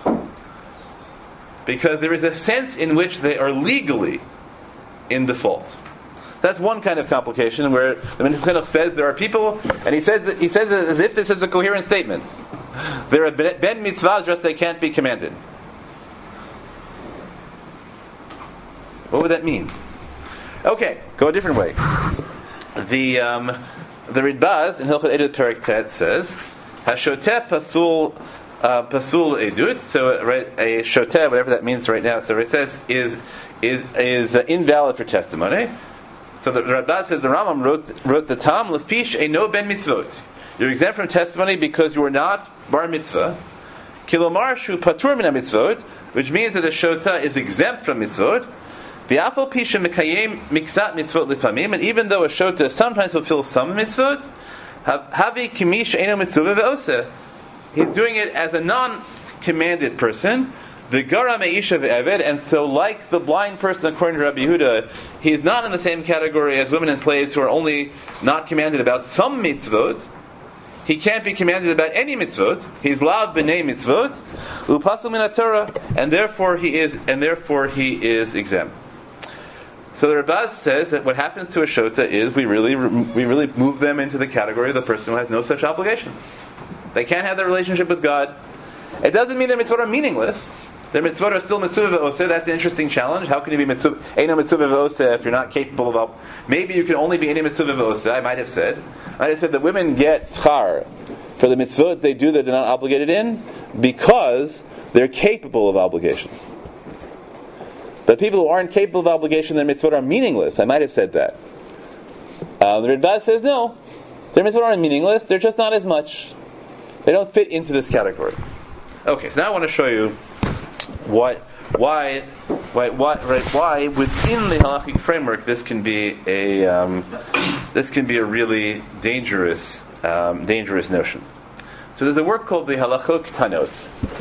because there is a sense in which they are legally in default. That's one kind of complication where the Minchas Chinuch says there are people, and he says it as if this is a coherent statement. They're a ben mitzvah, just they can't be commanded. What would that mean? Okay, go a different way. The Ridbaz in Hilchot Edut Perek Tet says, "Hashoteh pasul edut." So right, a shoteh, whatever that means right now. So it says is invalid for testimony. So the Ridbaz says the Rambam wrote the Tam lefish eino ben mitzvot. You're exempt from testimony because you are not bar mitzvah. Kilomar shu patur min mitzvot, which means that a shoteh is exempt from mitzvot. V'afal pisha mekayem miksat mitzvot lifamim, and even though a shoteh sometimes fulfills some mitzvot, havi kimish eino mitzvah ve'oseh. He's doing it as a non-commanded person. V'gara me'isha ve'eved, and so like the blind person according to Rabbi Yehuda, he's not in the same category as women and slaves who are only not commanded about some mitzvot. He can't be commanded about any mitzvot. He's lav b'nei mitzvot, u'pasul min Torah, and therefore he is exempt. So the Ridbaz says that what happens to a shoteh is we really move them into the category of the person who has no such obligation. They can't have their relationship with God. It doesn't mean their mitzvot are meaningless. Their mitzvot are still mitzvah ve'oseh. That's an interesting challenge. How can you be mitzvah mitzvah ve'oseh if you're not capable of? Maybe you can only be any mitzvah ve'oseh. I might have said that women get schar for the mitzvot they do that they're not obligated in because they're capable of obligation. But people who aren't capable of obligation, their mitzvot are meaningless. I might have said that. The Ridbaz says no, their mitzvot aren't meaningless. They're just not as much. They don't fit into this category. Okay, so now I want to show you why within the halachic framework this can be a really dangerous notion. So there's a work called the Halachot Tanot.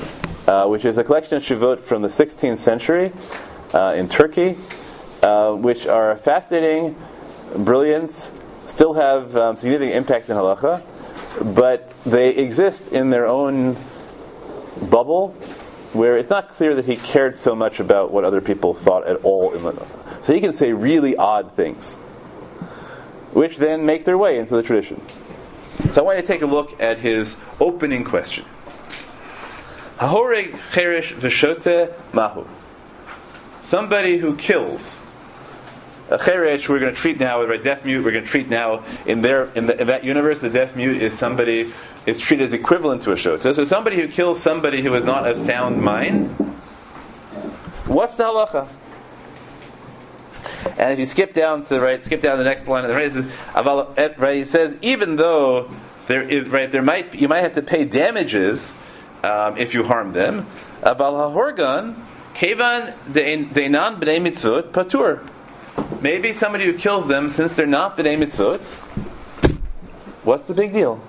which is a collection of shuvot from the 16th century in Turkey, which are fascinating, brilliant, still have significant impact in halacha, but they exist in their own bubble, where it's not clear that he cared so much about what other people thought at all. So he can say really odd things, which then make their way into the tradition. So I want to take a look at his opening question. Hahoreg cheresh v'shote mahu. Somebody who kills. A cheresh we're going to treat now with a deaf mute. We're going to treat now in that universe. The deaf mute is somebody is treated as equivalent to a shota. So somebody who kills somebody who is not of sound mind. What's the halacha? And if you skip down to the next line on the right, it says even though you might have to pay damages if you harm them. Aval hahorgan kevan deinan b'nei mitzvot patur. Maybe somebody who kills them, since they're not b'nei mitzvot, what's the big deal?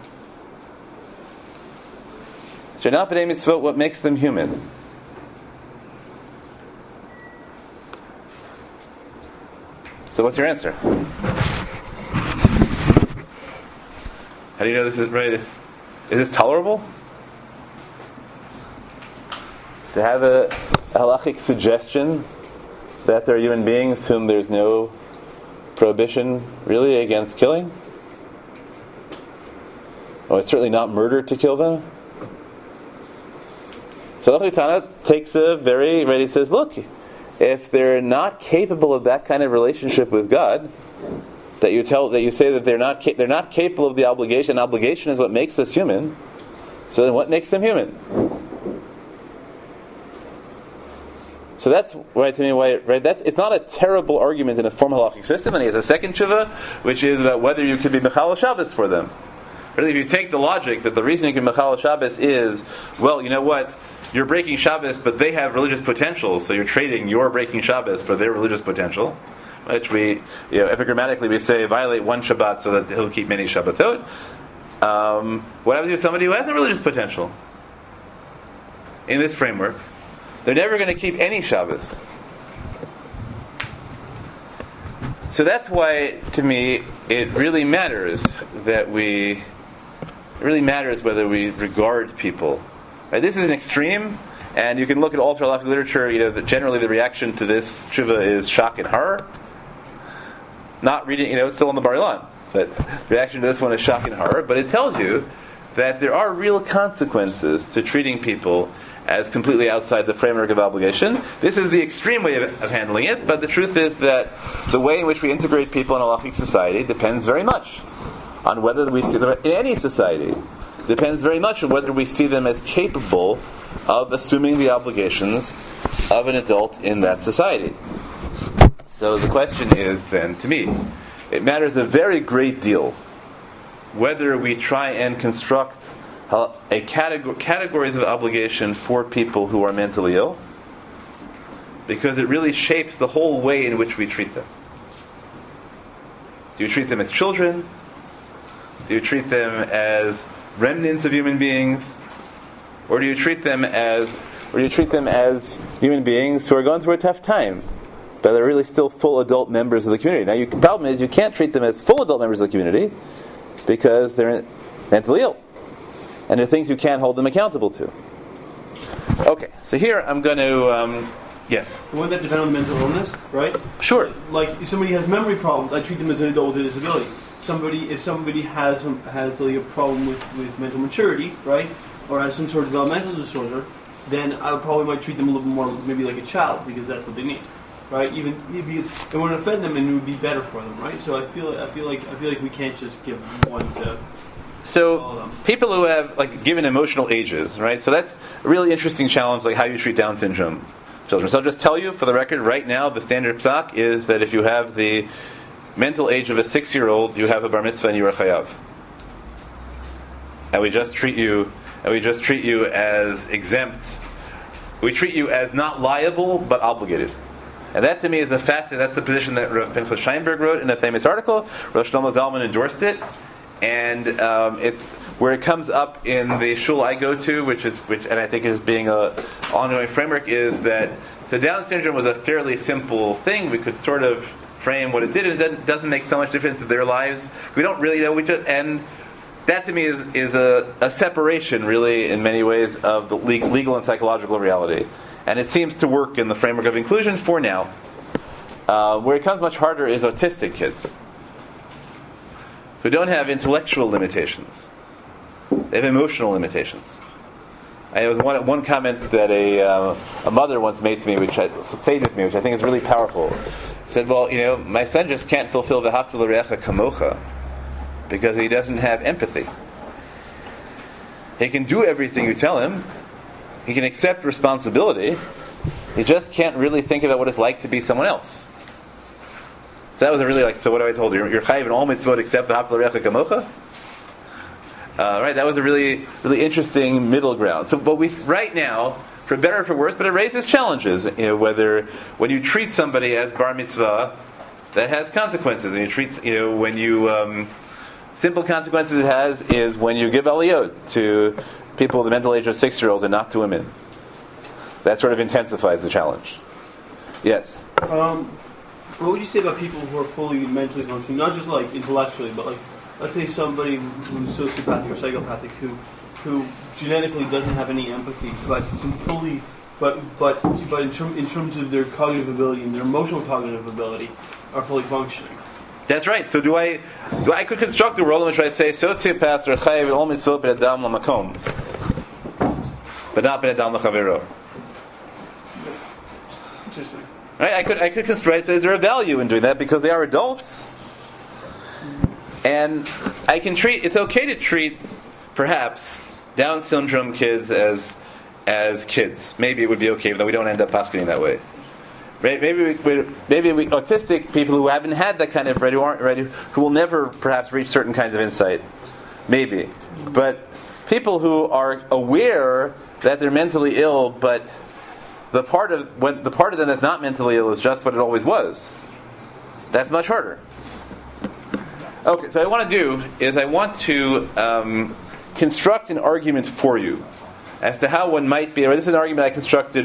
So they're not b'nei mitzvot, what makes them human? So what's your answer? How do you know this is right? Is this tolerable? To have a halachic suggestion that there are human beings whom there's no prohibition really against killing? Oh, it's certainly not murder to kill them. So the Tana takes a very, he says, look, if they're not capable of that kind of relationship with God, that you say that they're not capable of the obligation. Obligation is what makes us human. So then, what makes them human? So that's right to me. It's not a terrible argument in a formal halachic system. And he has a second tshuva, which is about whether you could be mechal Shabbos for them. Really, if you take the logic that the reason you can mechal Shabbos is, well, you know what? You're breaking Shabbos, but they have religious potential, so you're trading your breaking Shabbos for their religious potential. Which epigrammatically we say, violate one Shabbat so that he'll keep many Shabbatot. What happens with somebody who has no religious potential? In this framework, they're never going to keep any Shabbos. So that's why, to me, it really matters whether we regard people. Right, this is an extreme, and you can look at all halachic literature. Generally the reaction to this tshuva is shock and horror. Not reading, it's still on the Bar Ilan, but the reaction to this one is shock and horror. But it tells you that there are real consequences to treating people as completely outside the framework of obligation. This is the extreme way of handling it, but the truth is that the way in which we integrate people in a halachic society depends very much on whether we see them in any society. Depends very much on whether we see them as capable of assuming the obligations of an adult in that society. So the question is then, to me, it matters a very great deal whether we try and construct categories of obligation for people who are mentally ill, because it really shapes the whole way in which we treat them. Do you treat them as children? Do you treat them as remnants of human beings, or do you treat them as human beings who are going through a tough time, but they're really still full adult members of the community? Now, the problem is you can't treat them as full adult members of the community because they're mentally ill, and there are things you can't hold them accountable to. Okay, so here I'm going to yes. Wouldn't that depend on mental illness, right? Sure. Like if somebody has memory problems, I treat them as an adult with a disability. If somebody has like a problem with mental maturity, right, or has some sort of developmental disorder, then I might treat them a little bit more maybe like a child, because that's what they need, right? Even because it wouldn't offend them and it would be better for them, right? So I feel like we can't just give one to. So people who have given emotional ages, right? So that's a really interesting challenge, like how you treat Down syndrome children. So I'll just tell you for the record, right now the standard psak is that if you have the mental age of a 6-year-old, you have a bar mitzvah and you are chayav. And we just treat you as exempt. We treat you as not liable but obligated. And that to me is that's the position that Rav Pinchas Scheinberg wrote in a famous article. Rav Shlomo Zalman endorsed it. And where it comes up in the shul I go to, which and I think is being a ongoing framework, is that so Down syndrome was a fairly simple thing. We could sort of frame what it did, and it doesn't make so much difference to their lives. We don't really know. And that to me is a separation, really, in many ways, of the legal and psychological reality. And it seems to work in the framework of inclusion for now. Where it comes much harder is autistic kids, who don't have intellectual limitations. They have emotional limitations. There was one comment that a mother once made to me, which I think is really powerful. Said, well, my son just can't fulfill v'ahavta l'reacha kamocha because he doesn't have empathy. He can do everything you tell him. He can accept responsibility. He just can't really think about what it's like to be someone else. So that was a really so what have I told you? You're chayiv in all mitzvot except v'ahavta l'reacha kamocha? Right, that was a really, really interesting middle ground. So, but right now, for better or for worse, but it raises challenges. Whether when you treat somebody as bar mitzvah, that has consequences. And you treat, when you simple consequences it has is when you give aliyot to people the mental age of 6-year-olds and not to women. That sort of intensifies the challenge. Yes. What would you say about people who are fully mentally functioning, not just intellectually, but let's say somebody who's sociopathic or psychopathic who genetically doesn't have any empathy, but can fully, but in terms of their cognitive ability and their emotional cognitive ability, are fully functioning. That's right. So I could construct a world in which I say sociopaths are chayiv ol mitzvot b'adam l'makom, but not b'adam l'chavero. Interesting. Right? I could construct. So is there a value in doing that because they are adults? And I can treat. It's okay to treat, perhaps, Down syndrome kids as kids. Maybe it would be okay, even though we don't end up paskening that way. Right? Maybe autistic people who haven't had that kind of who aren't ready, who will never perhaps reach certain kinds of insight. Maybe, but people who are aware that they're mentally ill, but the part of them that's not mentally ill is just what it always was. That's much harder. Okay, so what I want to do is I want to construct an argument for you as to how one might be. This is an argument I constructed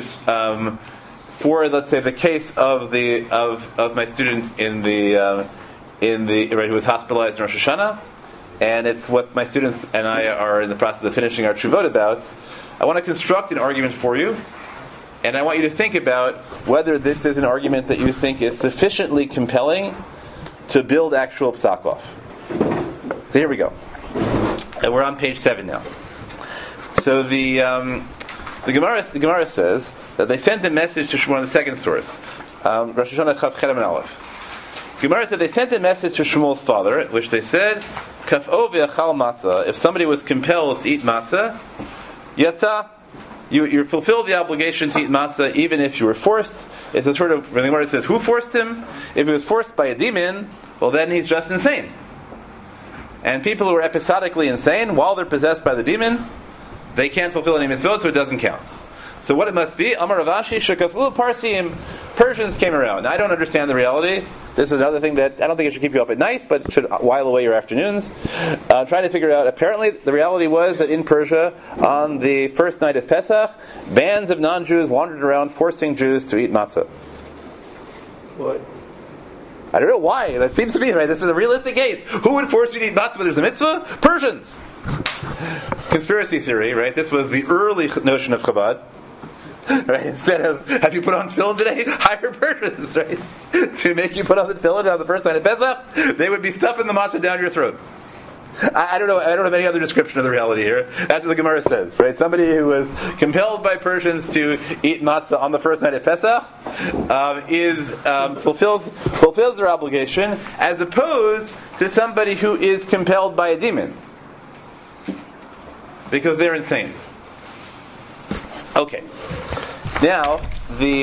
for, let's say, the case of my student in the who was hospitalized in Rosh Hashanah, and it's what my students and I are in the process of finishing our tshuvot about. I want to construct an argument for you, and I want you to think about whether this is an argument that you think is sufficiently compelling to build actual psak off. So here we go. And we're on page 7 now. So the Gemara says that they sent a message to Shmuel on the second source, Rosh Hashanah Chaf Cherem and Aleph. Gemara said they sent a message to Shmuel's father, which they said, Kaf o v'achal matzah. If somebody was compelled to eat matzah, yatsa, you fulfilled the obligation to eat matzah even if you were forced. It's a sort of, when the Gemara says, who forced him? If he was forced by a demon, well then he's just insane. And people who are episodically insane, while they're possessed by the demon, they can't fulfill any mitzvot, so it doesn't count. So what it must be, Amar Rav Ashi, Shekafu Parsim, Persians came around. Now, I don't understand the reality. This is another thing that I don't think it should keep you up at night, but it should while away your afternoons. Trying to figure out, apparently the reality was that in Persia, on the first night of Pesach, bands of non-Jews wandered around forcing Jews to eat matzah. What? I don't know why. That seems to be right. This is a realistic case. Who would force you to eat matzah when there's a mitzvah? Persians. Conspiracy theory, right? This was the early notion of Chabad. Right? Instead of, have you put on tefillin today? Hire Persians, right? To make you put on the tefillin on the first night of Pesach, they would be stuffing the matzah down your throat. I don't know. I don't have any other description of the reality here. That's what the Gemara says, right? Somebody who was compelled by Persians to eat matzah on the first night of Pesach fulfills their obligation, as opposed to somebody who is compelled by a demon, because they're insane. Okay. Now the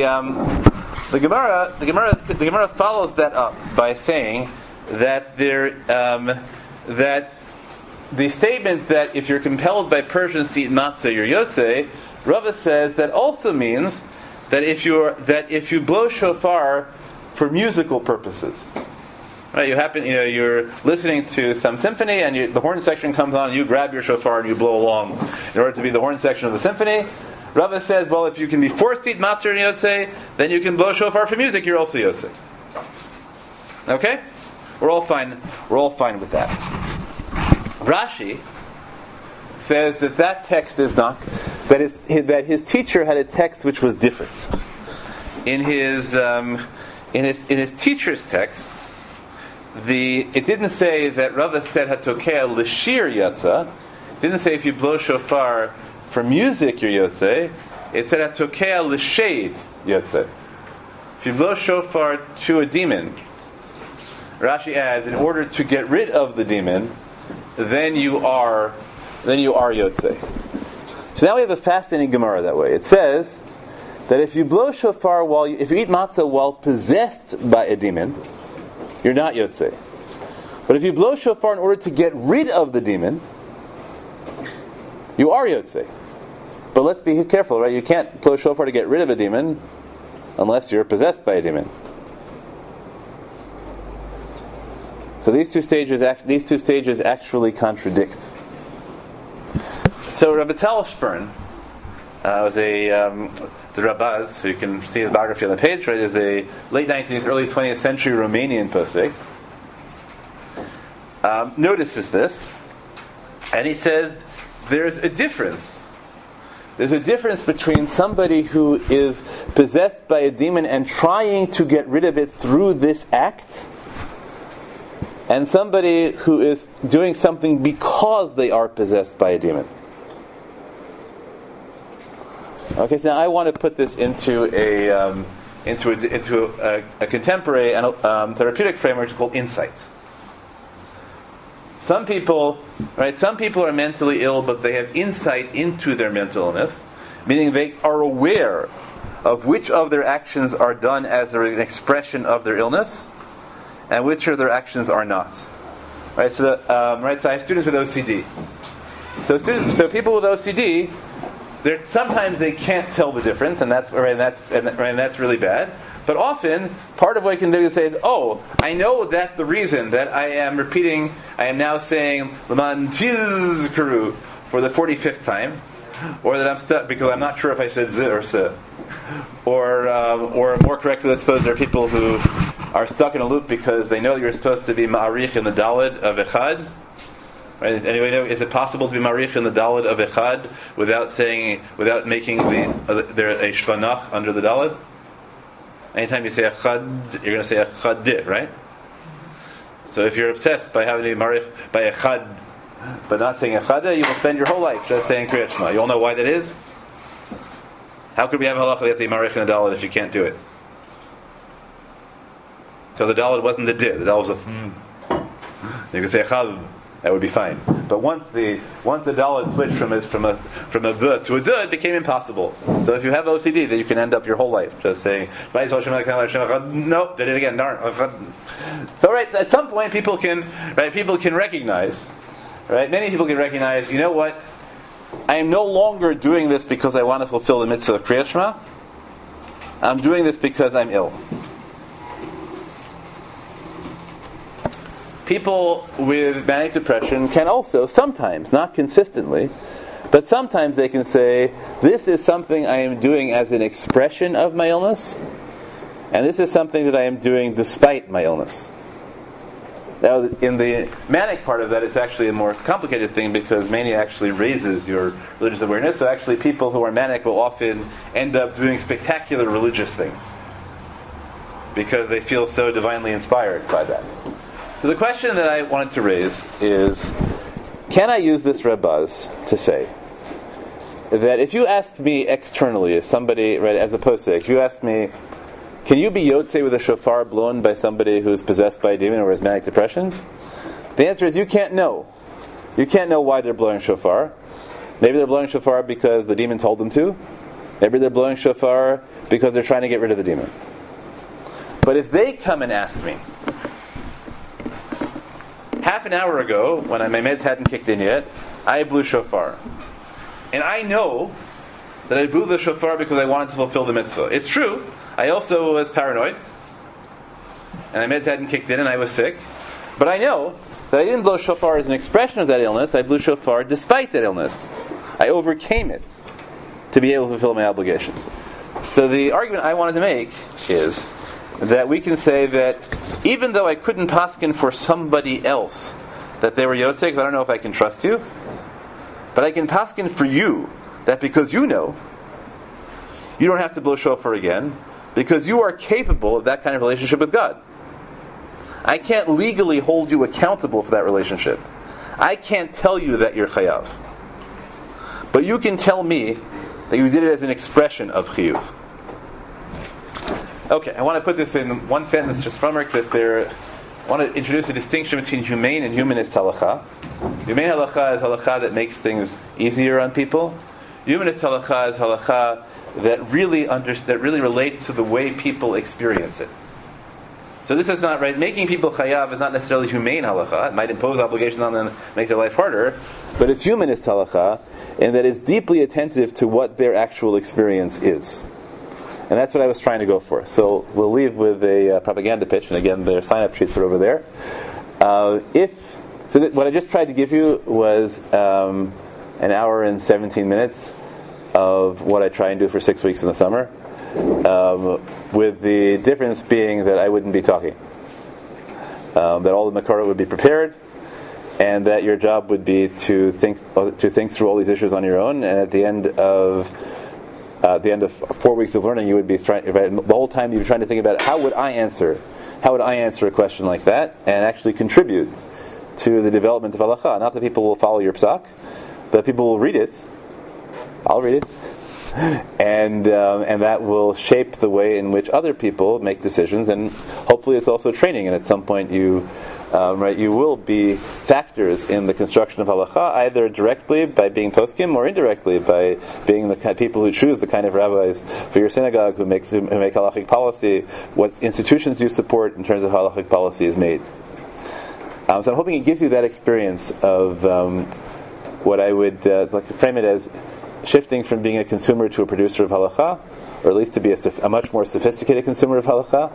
Gemara follows that up by saying that that the statement that if you're compelled by Persians to eat matzah, you're yotzei, Rava says that also means that if you blow shofar for musical purposes, Right? You're listening to some symphony, and the horn section comes on, and you grab your shofar and you blow along in order to be the horn section of the symphony. Rava says, well, if you can be forced to eat matzah and yotzei, then you can blow shofar for music. You're also yotzei. Okay, we're all fine. We're all fine with that. Rashi says that text is not that his teacher had a text which was different. In his teacher's text, it didn't say that Rava said hatokea l'shir yatsa. It didn't say if you blow shofar for music you're yotzei. It said hatokea l'shade yotzei. If you blow shofar to a demon, Rashi adds, in order to get rid of the demon, then you are yotzei. So now we have a fascinating Gemara that way. It says that if you blow shofar if you eat matzah while possessed by a demon, you're not yotzei. But if you blow shofar in order to get rid of the demon, you are yotzei. But let's be careful, right? You can't blow shofar to get rid of a demon unless you're possessed by a demon. So these two stages actually contradict. So Rabbi Talshburn was the Rabaz, who you can see his biography on the page, right, is a late 19th, early 20th century Romanian posek. Notices this, and he says there's a difference. There's a difference between somebody who is possessed by a demon and trying to get rid of it through this act, and somebody who is doing something because they are possessed by a demon. Okay, so now I want to put this into a contemporary therapeutic framework called insight. Some people are mentally ill, but they have insight into their mental illness, meaning they are aware of which of their actions are done as an expression of their illness, and which of their actions are not. Right. So I have students with OCD. So people with OCD, sometimes they can't tell the difference, and that's really bad. But often, part of what you can do is say, I know that the reason that I am now saying Leman Tizkaru for the 45th time, or that I'm stuck because I'm not sure if I said Z or S. Or more correctly, let's suppose there are people who are stuck in a loop because they know you're supposed to be ma'arich in the dalid of echad. Right? Anyway, is it possible to be ma'arich in the dalid of echad without making there a shvanach under the dalid? Anytime you say echad, you're going to say echad, right? So if you're obsessed by having to be ma'arich by echad, but not saying echad, you will spend your whole life just saying kriyat shema. You all know why that is? How could we have halacha that the marich in the daled if you can't do it? Because the daled wasn't the did. The daled was a You could say echad, that would be fine. But once the daled switched from a the to a d, it became impossible. So if you have OCD, then you can end up your whole life just saying no, did it again. So at some point people can recognize. Right? Many people can recognize, you know what? I am no longer doing this because I want to fulfill the mitzvah of Kriyat Shema. I'm doing this because I'm ill. People with manic depression can also sometimes, not consistently, but sometimes they can say, this is something I am doing as an expression of my illness, and this is something that I am doing despite my illness. Now, in the manic part of that, it's actually a more complicated thing because mania actually raises your religious awareness. So actually people who are manic will often end up doing spectacular religious things because they feel so divinely inspired by that. So the question that I wanted to raise is, can I use this Rebaz to say that if you asked me externally, as somebody, right, as a posek, if you asked me, can you be yotzei with a shofar blown by somebody who's possessed by a demon or has manic depression? The answer is you can't know. You can't know why they're blowing shofar. Maybe they're blowing shofar because the demon told them to. Maybe they're blowing shofar because they're trying to get rid of the demon. But if they come and ask me, half an hour ago, when my meds hadn't kicked in yet, I blew shofar. And I know that I blew the shofar because I wanted to fulfill the mitzvah. It's true. I also was paranoid. and my meds hadn't kicked in, and I was sick. But I know that I didn't blow shofar as an expression of that illness. I blew shofar despite that illness. I overcame it to be able to fulfill my obligation. So the argument I wanted to make is that we can say that even though I couldn't paskin for somebody else that they were yotzei, because I don't know if I can trust you, but I can paskin for you that because you know, you don't have to blow shofar again, because you are capable of that kind of relationship with God. I can't legally hold you accountable for that relationship. I can't tell you that you're chayav. But you can tell me that you did it as an expression of chiyuv. Okay, I want to put this in one sentence just from Rick, that I want to introduce a distinction between humane and humanist halacha. Humane halacha is halacha that makes things easier on people. Humanist halacha is halacha that really relates to the way people experience it. So this is not right. Making people chayav is not necessarily humane halacha. It might impose obligations on them, make their life harder, but it's humanist halacha, and that is deeply attentive to what their actual experience is. And that's what I was trying to go for. So we'll leave with a propaganda pitch, and again, their sign-up sheets are over there. What I just tried to give you was an hour and 17 minutes of what I try and do for 6 weeks in the summer. With the difference being that I wouldn't be talking. That all the Makorah would be prepared, and that your job would be to think through all these issues on your own. And at the end of 4 weeks of learning, you would be the whole time you'd be trying to think about how would I answer a question like that, and actually contribute to the development of halacha. Not that people will follow your psak, but people will read it. I'll read it. And that will shape the way in which other people make decisions, and hopefully it's also training. And at some point, you will be factors in the construction of halacha, either directly by being poskim, or indirectly by being the kind of people who choose the kind of rabbis for your synagogue who make halachic policy. What institutions you support in terms of how halachic policy is made. So I'm hoping it gives you that experience of what I would frame it as. Shifting from being a consumer to a producer of halacha, or at least to be a much more sophisticated consumer of halacha.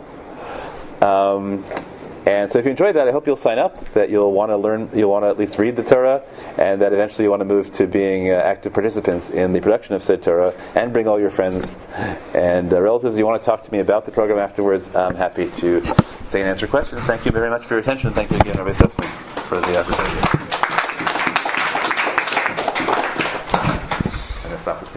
And so if you enjoyed that, I hope you'll sign up, that you'll want to learn, you'll want to at least read the Torah, and that eventually you want to move to being active participants in the production of said Torah, and bring all your friends and relatives. You want to talk to me about the program afterwards, I'm happy to stay and answer questions. Thank you very much for your attention. Thank you again, Rabbi Sussman, for the opportunity.